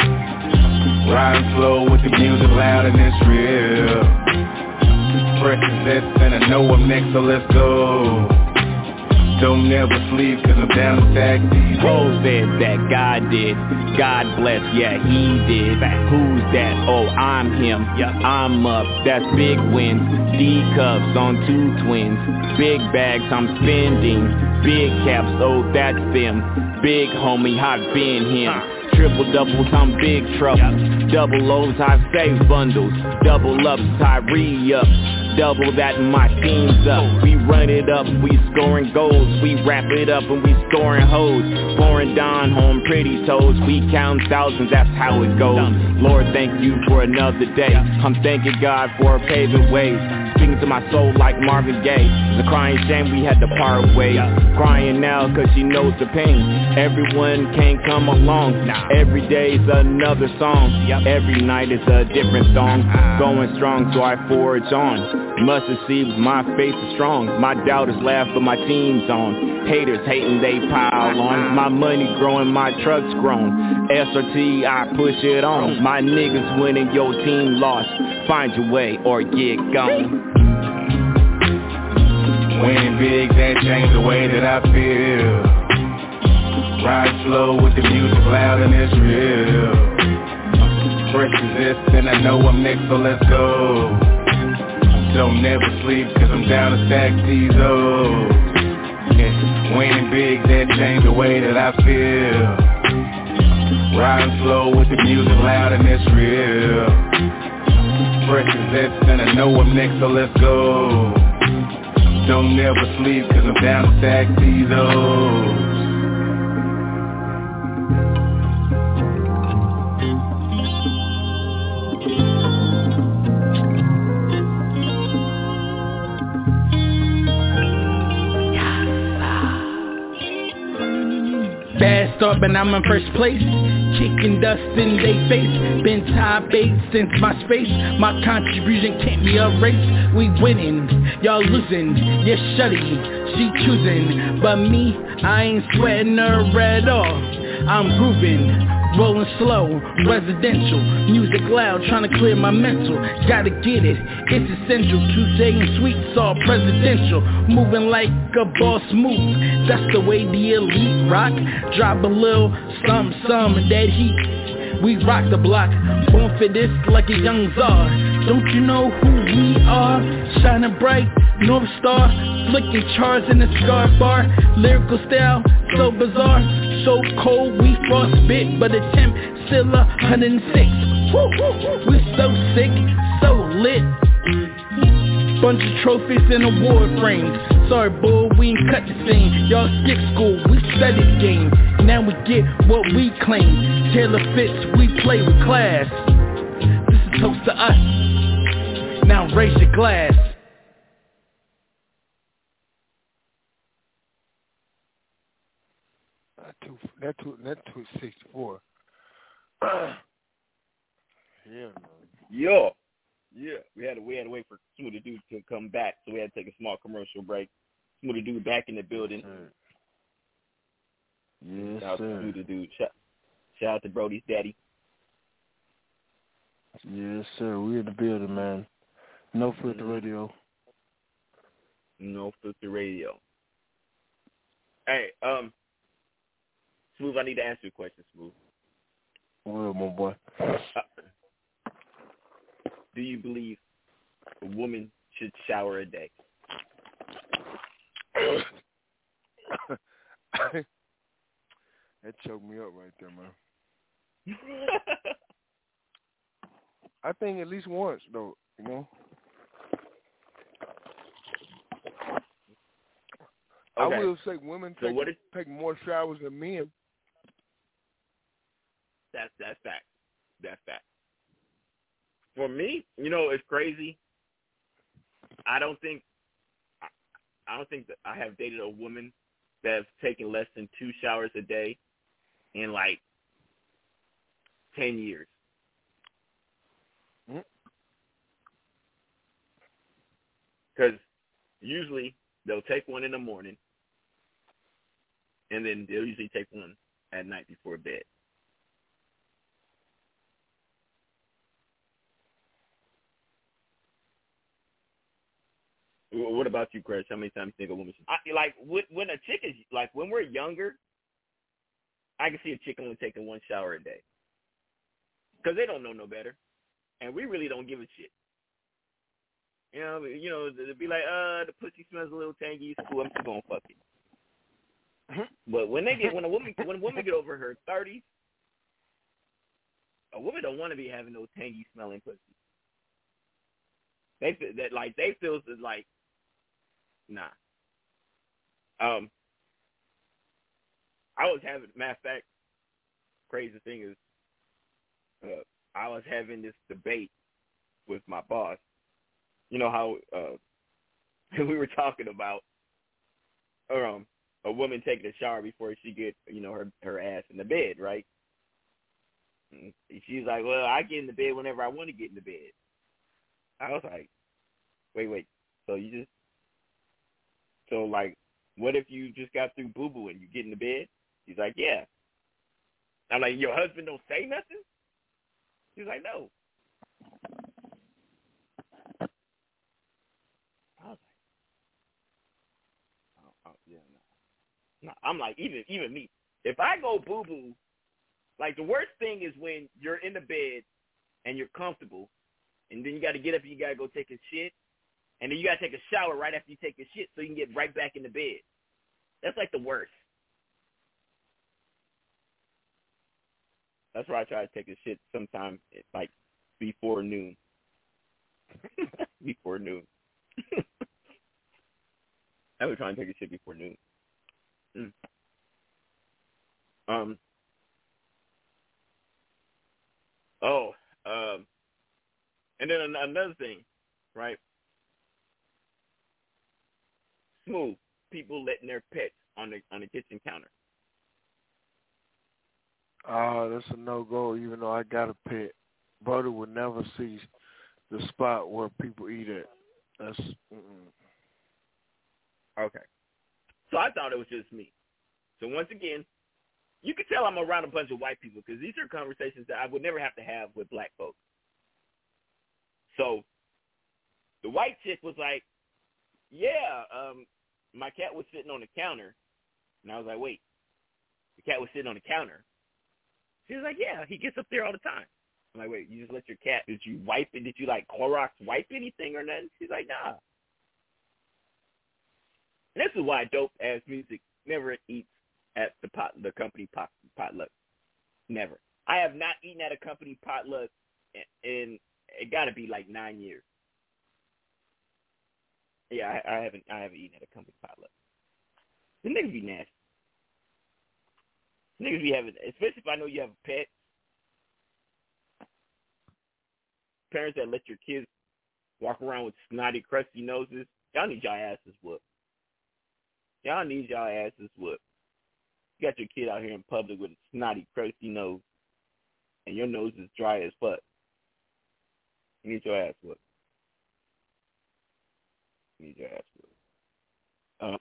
Riding slow with the music loud and it's real. Fresh exist and I know I'm next, so let's go. Don't never sleep cause I'm down to stack these. Rose said that God did. God bless, yeah, he did. Who's that? Oh, I'm him. Yep, I'm up. That's big wins. D cups on two twins. Big bags I'm spending. Big caps, oh, that's them. Big homie, hot been him. Triple doubles, I'm big trouble. Double O's, I save bundles. Double ups, I re-up. Double that, my team's up. We run it up, we scoring goals. We wrap it up and we scoring hoes. Pouring down home pretty toes. We count thousands, that's how it goes. Lord, thank you for another day. I'm thanking God for paving ways. Speaking to my soul like Marvin Gaye. It's a crying shame we had to part ways. Crying now cause she knows the pain. Everyone can't come along. Every day's another song. Every night is a different song. Going strong so I forge on. Must have seen my faith is strong. My doubters laugh but my team's on. Haters hating they pile on. My money growing, my truck's grown. S R T I push it on. My niggas winning, your team lost. Find your way or get gone. Winning big, that changed the way that I feel. Ride slow with the music loud and it's real. Fresh exist and I know I'm next, so let's go. Don't never sleep cause I'm down to stack these O's. Yeah, winning big, that changed the way that I feel. Riding slow with the music loud and it's real. Fresh exist and I know I'm next, so let's go. Don't never sleep cause I'm down to stack these O's. Bad start, but I'm in first place. Kicking dust in they face. Been top eight since my space. My contribution can't be erased. We winning, y'all losing. Yeah, shutty, she choosing. But me, I ain't sweating her at all. I'm grooving, rolling slow, residential. Music loud, trying to clear my mental. Gotta get it, it's essential. Tuesday and sweets, all presidential. Moving like a boss move. That's the way the elite rock. Drop a little some, some of that heat. We rock the block, born for this like a young czar. Don't you know who we are? Shining bright, North Star, flicking chars in the scar bar. Lyrical style, so bizarre, so cold we frostbit, but the temp still a hundred and six. Woo, woo, woo. We so sick, so lit. Bunch of trophies and award frames. Sorry, bull, we ain't cut the scene. Y'all skip school, we studied game. Now we get what we claim. Taylor fits, we play with class. This is toast to us. Now raise your glass. Not too, That took that took sixty-four. Yeah, no. Yeah. Yeah. We had to we had to wait for Smoothie Dude to come back, so we had to take a small commercial break. Smoothie Dude back in the building. Yes, shout sir. out to Smoothie Dude. Shout, shout out to Brody's daddy. Yes, sir. We in the building, man. No filter Mm-hmm. radio. No filter radio. Hey, um, Smooth, I need to ask you a question, Smooth. Well, my boy. Uh, do you believe a woman should shower a day? That choked me up right there, man. I think at least once, though, you know? Okay. I will say women so take, what is, take more showers than men. That's that's fact. That's fact. For me, you know, it's crazy. I don't think I, I don't think that I have dated a woman that's taken less than two showers a day in like ten years. Because usually they'll take one in the morning, and then they'll usually take one at night before bed. What about you, Chris? How many times do you think a woman should? I, like when, when a chick is like when we're younger, I can see a chick only taking one shower a day because they don't know no better, and we really don't give a shit. You know, you know, they'd be like, uh, the pussy smells a little tangy. It's cool. I'm just gonna fuck it. But when they get when a woman when a woman get over her thirties, a woman don't want to be having no tangy smelling pussy. They feel that like they feel is like. Nah. Um, I was having, matter of fact, crazy thing is, uh, I was having this debate with my boss. You know how uh, we were talking about um, a woman taking a shower before she gets, you know, her, her ass in the bed, right? And she's like, well, I get in the bed whenever I want to get in the bed. I was like, wait, wait, so you just, So, like, what if you just got through boo-boo and you get in the bed? He's like, yeah. I'm like, your husband don't say nothing? He's like, no. I was like, oh, oh yeah, no. no. I'm like, even even me. If I go boo-boo, like, the worst thing is when you're in the bed and you're comfortable, and then you got to get up and you got to go take a shit. And then you got to take a shower right after you take your shit so you can get right back in the bed. That's like the worst. That's why I try to take a shit sometime like before noon. before noon. I was trying to take a shit before noon. Mm. Um. Oh. Um. And then another thing, right? Smooth, people letting their pets on the on the kitchen counter. Oh, that's a no-go, even though I got a pet. Brother would never see the spot where people eat at. That's, mm-mm. Okay. So I thought it was just me. So once again, you can tell I'm around a bunch of white people because these are conversations that I would never have to have with black folks. So the white chick was like, yeah, um, my cat was sitting on the counter. And I was like, wait, the cat was sitting on the counter? She was like, yeah, he gets up there all the time. I'm like, wait, you just let your cat, did you wipe it? Did you, like, Clorox wipe anything or nothing? She's like, nah. And this is why dope-ass music never eats at the pot, the company pot, potluck. Never. I have not eaten at a company potluck in, in it got to be, like, nine years. Yeah, I, I haven't I haven't eaten at a company potluck. The niggas be nasty. Niggas be having, especially if I know you have a pet. Parents that let your kids walk around with snotty, crusty noses, y'all need y'all asses whooped. Y'all need y'all asses whooped. You got your kid out here in public with a snotty, crusty nose, and your nose is dry as fuck. You need your ass whooped. You need your ass whooped. Uh,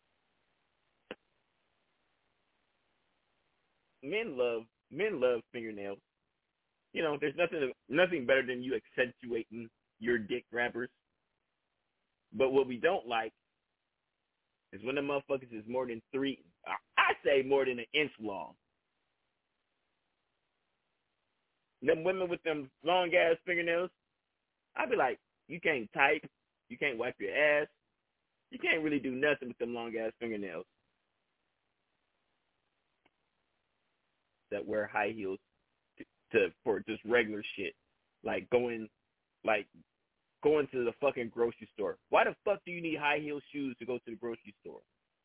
men love men love fingernails. You know, there's nothing nothing better than you accentuating your dick grabbers. But what we don't like is when the motherfuckers is more than three, I say more than an inch long. Them women with them long ass fingernails, I'd be like, you can't type, you can't wipe your ass, you can't really do nothing with them long ass fingernails. That wear high heels to, to for just regular shit, like going, like going to the fucking grocery store. Why the fuck do you need high heel shoes to go to the grocery store?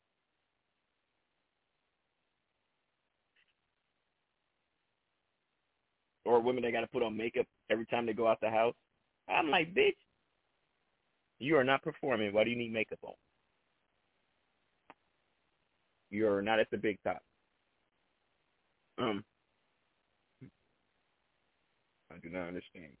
Or women that got to put on makeup every time they go out the house. I'm like, bitch, you are not performing. Why do you need makeup on? You are not at the big top. Um, I do not understand.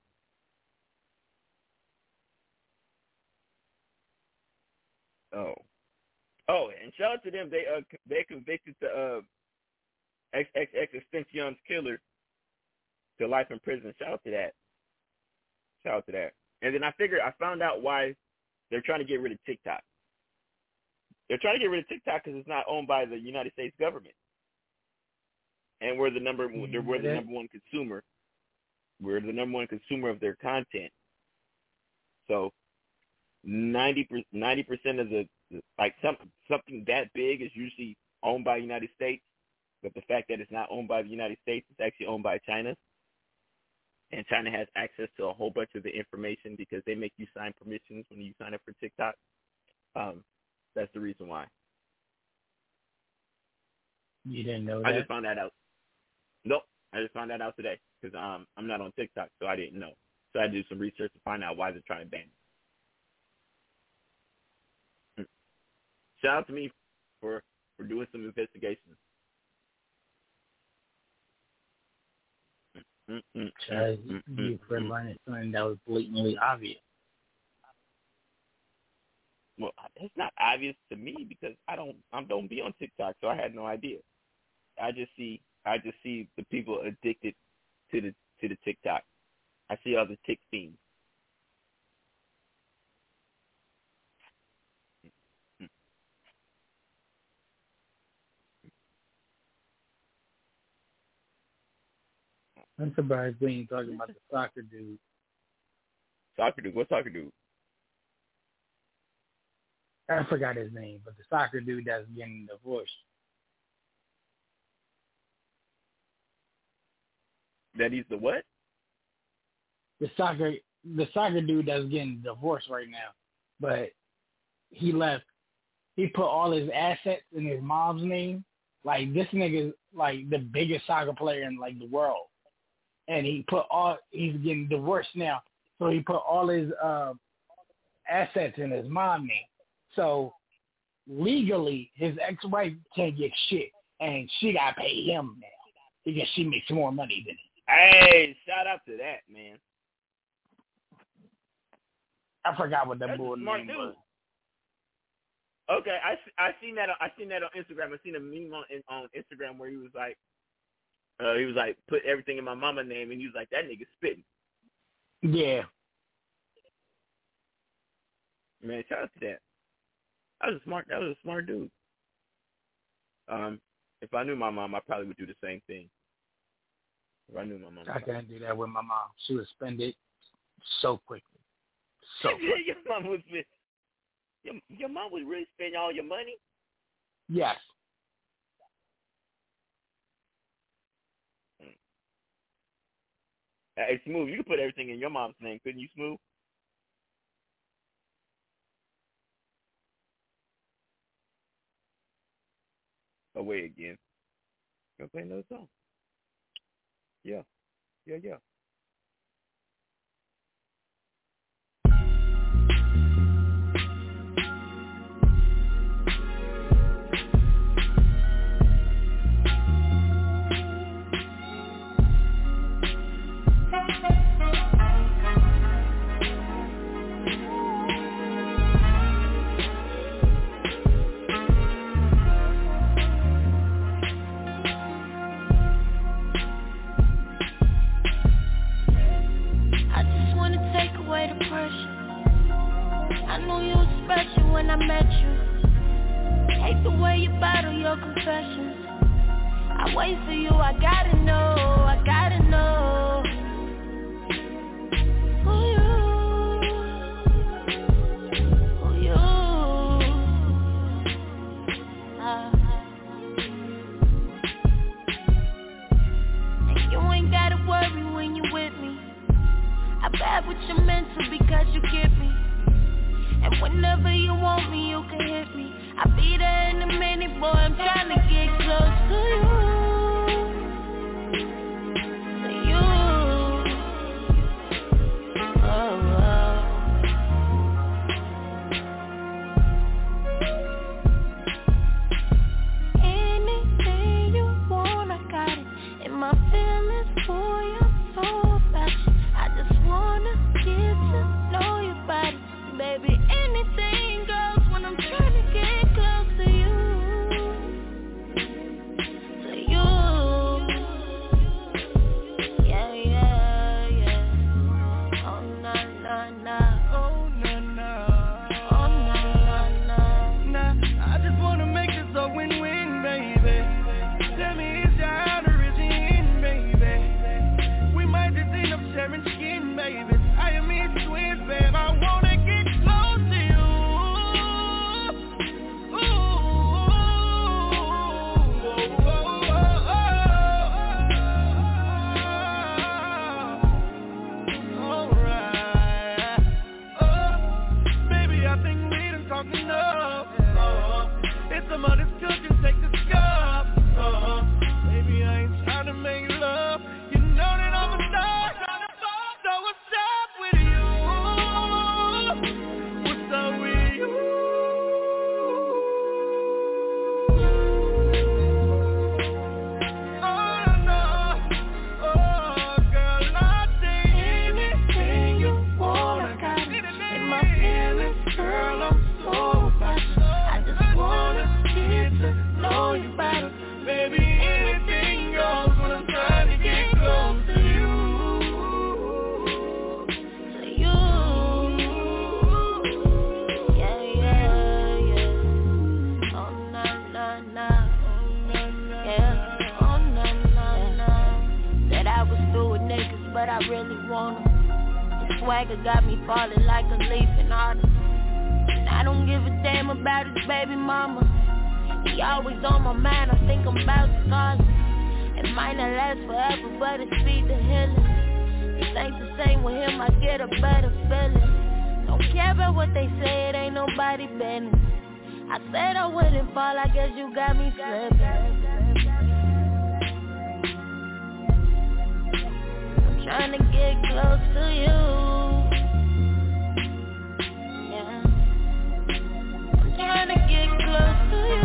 Oh, oh, and shout out to them. They uh they convicted the uh ex ex ex extension's killer to life in prison. Shout out to that. Shout out to that. And then I figured I found out why they're trying to get rid of TikTok. They're trying to get rid of TikTok because it's not owned by the United States government, and we're the number mm-hmm. we're the number one consumer. We're the number one consumer of their content. So ninety percent of the, like something something that big is usually owned by the United States, but the fact that it's not owned by the United States, it's actually owned by China. And China has access to a whole bunch of the information because they make you sign permissions when you sign up for TikTok. Um, that's the reason why. You didn't know that? I just found that out. Nope, I just found that out today because um, I'm not on TikTok, so I didn't know. So I did some research to find out why they're trying to ban it. Shout out to me for, for doing some investigations. Because you for learning something that was blatantly obvious. Well, it's not obvious to me because I don't I don't be on TikTok, so I had no idea. I just see I just see the people addicted to the to the TikTok. I see all the tick fiends. I'm surprised we ain't talking about the soccer dude. Soccer dude? What soccer dude? I forgot his name, but the soccer dude that's getting divorced. That he's the what? The soccer, the soccer dude that's getting divorced right now, but he left. He put all his assets in his mom's name. Like this nigga's like the biggest soccer player in like the world. And he put all, he's getting divorced now. So he put all his uh, assets in his mom's name. So legally, his ex-wife can't get shit. And she got to pay him now because she makes more money than him. Hey, shout out to that, man. I forgot what that That's boy name dude. was. Okay, I, I seen that I seen that on Instagram. I seen a meme on on Instagram where he was like, Uh, he was like, put everything in my mama name, and he was like, that nigga spitting. Yeah. Man, shout out to that. That was a smart. That was a smart dude. Um, if I knew my mom, I probably would do the same thing. If I knew my mom, I can't do that with my mom. She would spend it so quickly. So quickly. your mom would. Your, your mom would really spend all your money. Yes. Hey, Smooth, you could put everything in your mom's name, couldn't you, Smooth? Away again. Gonna play another song. Yeah. Yeah, yeah. I knew you was special when I met you. Hate the way you battle your confessions. I wait for you, I gotta know, I gotta know who you, who you are. And you ain't gotta worry when you with me. I bad with your mental because you get me. And whenever you want me, you can hit me. I'll be there in a minute, boy, I'm trying to get close to you. To you. Oh, oh. Anything you want, I got it. And my feelings for you, so passionate. I just wanna get to know your body. Baby, anything goes when I'm trying to get close to you. To you. Yeah, yeah, yeah. Oh, na, na, na. Oh, na, na. Oh, na, na, na. Nah, I just wanna make this a win-win, baby. Tell me, is your out or is it in, baby? We might just end up sharing skin, baby. I am in twins, babe. I wanna get close to you. Ooh, oh, oh, oh, oh. Alright. Oh, baby, I think we done talked enough. Oh, it's some other cooking, take the scuff. Oh, baby, I ain't trying to make love. You know that I'm a star. So what's up with you? What's up with you? Oh, no. Oh, girl, I'll take anything you want. I got it. In my feelings, girl, I'm so passionate. I just wanna get to know you better. Baby, anything goes when I'm trying to get close to you. To you. Yeah, yeah, yeah. Oh, na, na, na. Yeah. Oh, na, na, na. Said I was through with niggas, but I really want 'em. The swagger got me falling like a leaf in autumn. And I don't give a damn about his baby mama. He always on my mind, I think I'm about to call him. It might not last forever, but it's speed to healing. This ain't the same with him, I get a better feeling. Don't care about what they say, it ain't nobody business. I said I wouldn't fall, I guess you got me slipping. I'm trying to get close to you. Yeah. I'm trying to get close to you.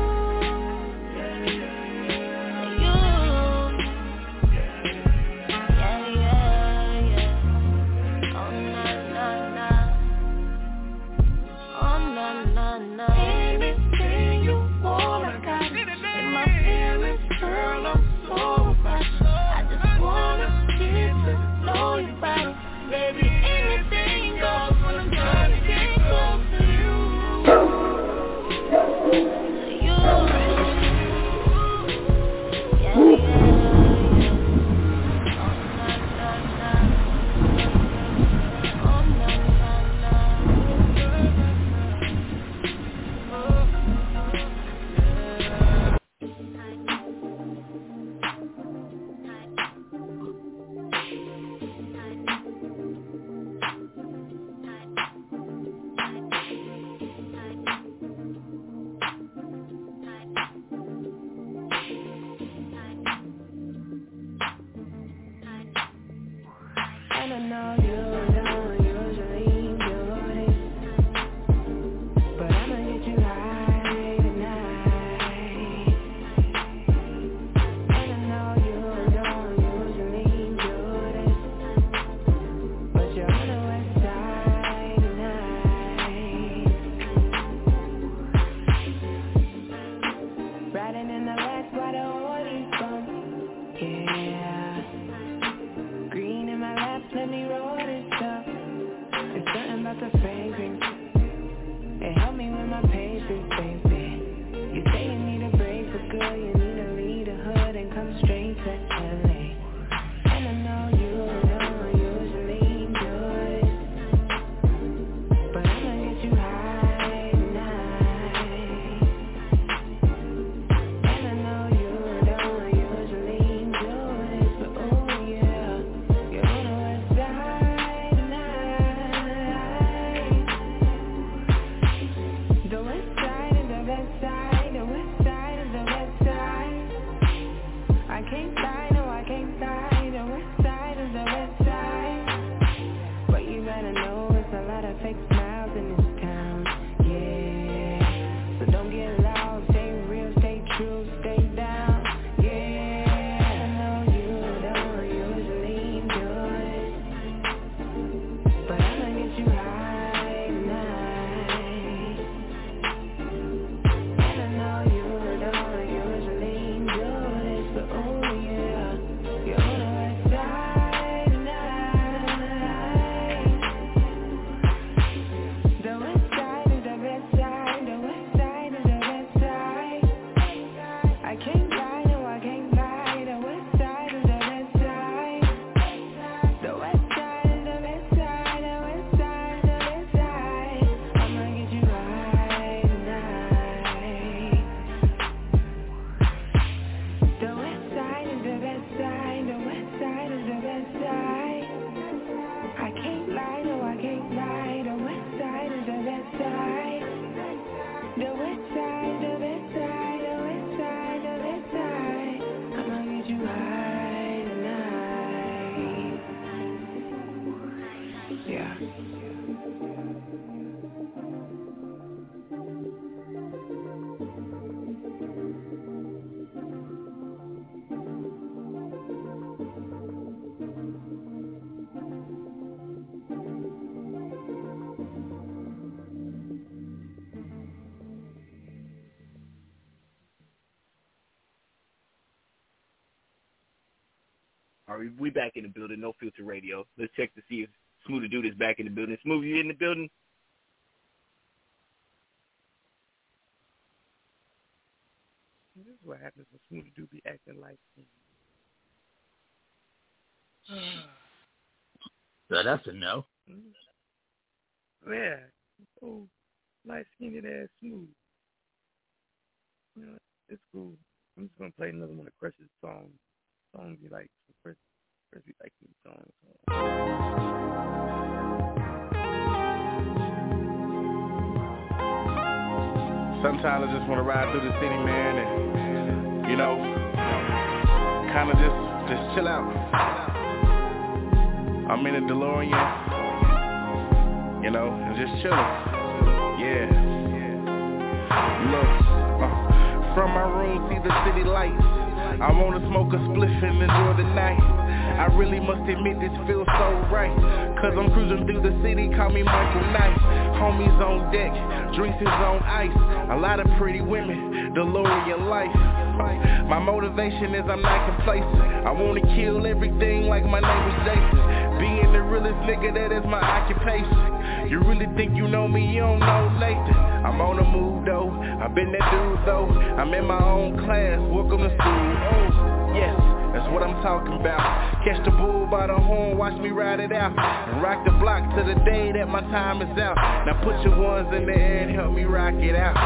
Anything you want, I got it. In my feelings, girl, I'm so passionate. I just wanna get to know you better. Baby, anything goes when I'm trying to get close to you. To you. Yeah, yeah, yeah. Oh, na, na, na. Oh, na, na, na. All right, we back in the building. No Filter Radio. Let's check to see if Smooth the Dude is back in the building. Smooth, you in the building? This is what happens when Smooth the Dude be acting like him. So that's a no. Yeah. Oh, light-skinned ass Smooth. You know, it's cool. I'm just gonna play another one of Crush's songs. Songs you like, Crush, Crush be like these songs. Sometimes I just want to ride through the city, man, and you know, kind of just just chill out. I'm in a DeLorean, you know, and just chilling. Yeah. Look, uh, from my room, see the city lights. I wanna smoke a spliff and enjoy the night. I really must admit this feels so right, cause I'm cruising through the city, call me Michael Knight. Homies on deck, drinks is on ice. A lot of pretty women, DeLorean life. My motivation is I'm not complacent. I wanna kill everything like my name was Jason. Being the realest nigga, that is my occupation. You really think you know me, you don't know Nathan. I'm on the move though, I've been that dude though. I'm in my own class, welcome to school. Oh, yes, that's what I'm talking about. Catch the bull by the horn, watch me ride it out. And rock the block to the day that my time is out. Now put your ones in the air and help me rock it out.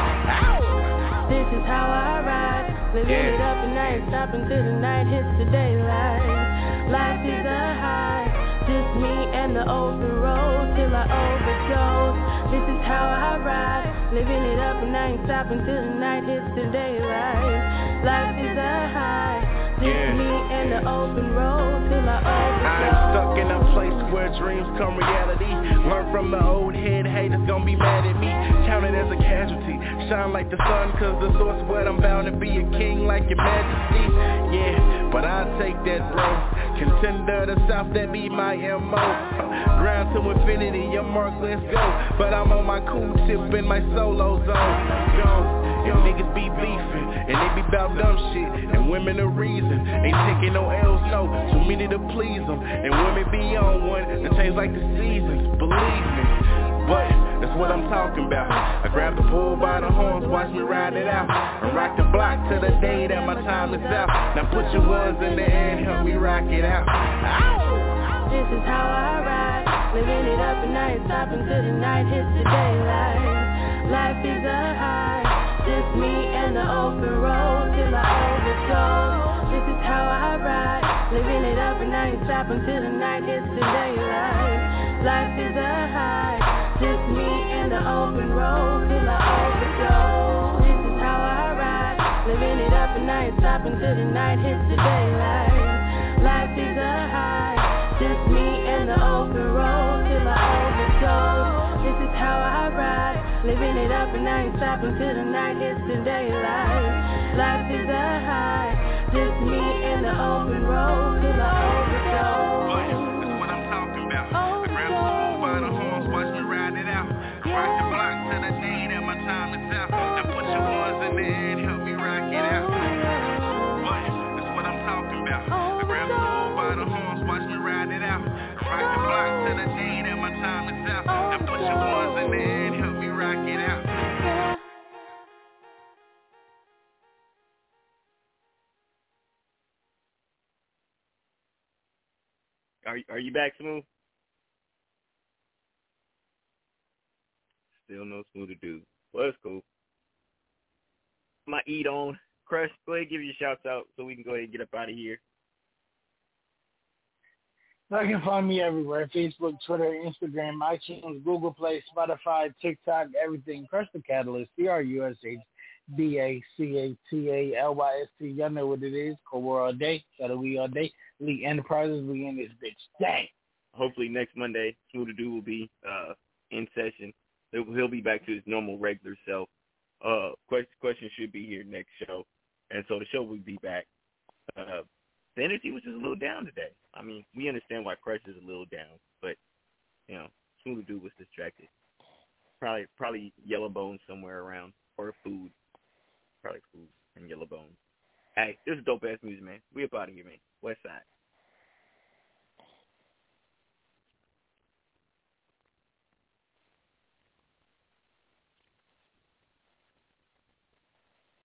Ow! This is how I ride, living yeah. it up at night, stopping till the night hits the daylight. Life is a high, just me and the open road till I overdose. This is how I ride, living it up at night, stopping till the night hits the daylight. Life is a high, just yeah. me and the open road till I overdose. I'm stuck in a place where dreams come reality. Learn from the old head, haters gon' be mad at me. Counted as a casualty, shine like the sun, cause the source where I'm bound to be a king like your majesty. Yeah, but I'll take that, bro. Contender the South, that be my M O. Ground to infinity, your mark, let's go. But I'm on my cool tip in my solo zone. Go. And niggas be beefing, and they be bout dumb shit. And women the reason, ain't taking no L's, no. Too many to please them. And women be on one, to change like the seasons, believe me. But that's what I'm talking about. I grab the bull by the horns, watch me ride it out. And rock the block to the day that my time is out. Now put your ones in the air and help me rock it out. Ow! This is how I ride, living it up at night, stopping till the night hits the daylight. Life is a high, just me and the open road till I overdose. This is how I ride, living it up at night, stopping till the night hits the daylight. Life is a high, just me and the open road till I overdose. This is how I ride, living it up at night, stopping till the night hits the daylight. Life is a high, just me and the open road till I overdose. This is how I ride, living it up at night, stopping till the night hits the daylight. Life is a high, just me and the open road till I overdose. That's what I'm talking about. I grab the bull by the horns, watch me ride it out. Rock the block to the day that my time is out. Now put your ones in the air and help me rock it out. What? That's what I'm talking about. I grab the bull by the horns, watch me ride it out. Rock the block to the day that my time is out. Now put your ones in the air and help me rock it out. Are are you back, Smooth? Still no Smooth to do. Well, that's cool. My eat on. Crush, go ahead and give your shouts out so we can go ahead and get up out of here. You can find me everywhere. Facebook, Twitter, Instagram, iTunes, Google Play, Spotify, TikTok, everything. Crush the Catalyst, C R U S H D A C A T A L Y S T. Y'all know what it is. Core all day. Shadow we all day. Elite Enterprises, we in this bitch. Dang. Hopefully next Monday, Smooth to Do will be uh, in session. He'll, he'll be back to his normal, regular self. Uh, question, question should be here next show. And so the show will be back. Uh, the energy was just a little down today. I mean, we understand why Crush is a little down, but, you know, Smooth to Do was distracted. Probably probably Yellow Bones somewhere around, or food. Probably food and Yellow Bones. Hey, this is dope-ass music, man. We up out of here, man. West Side.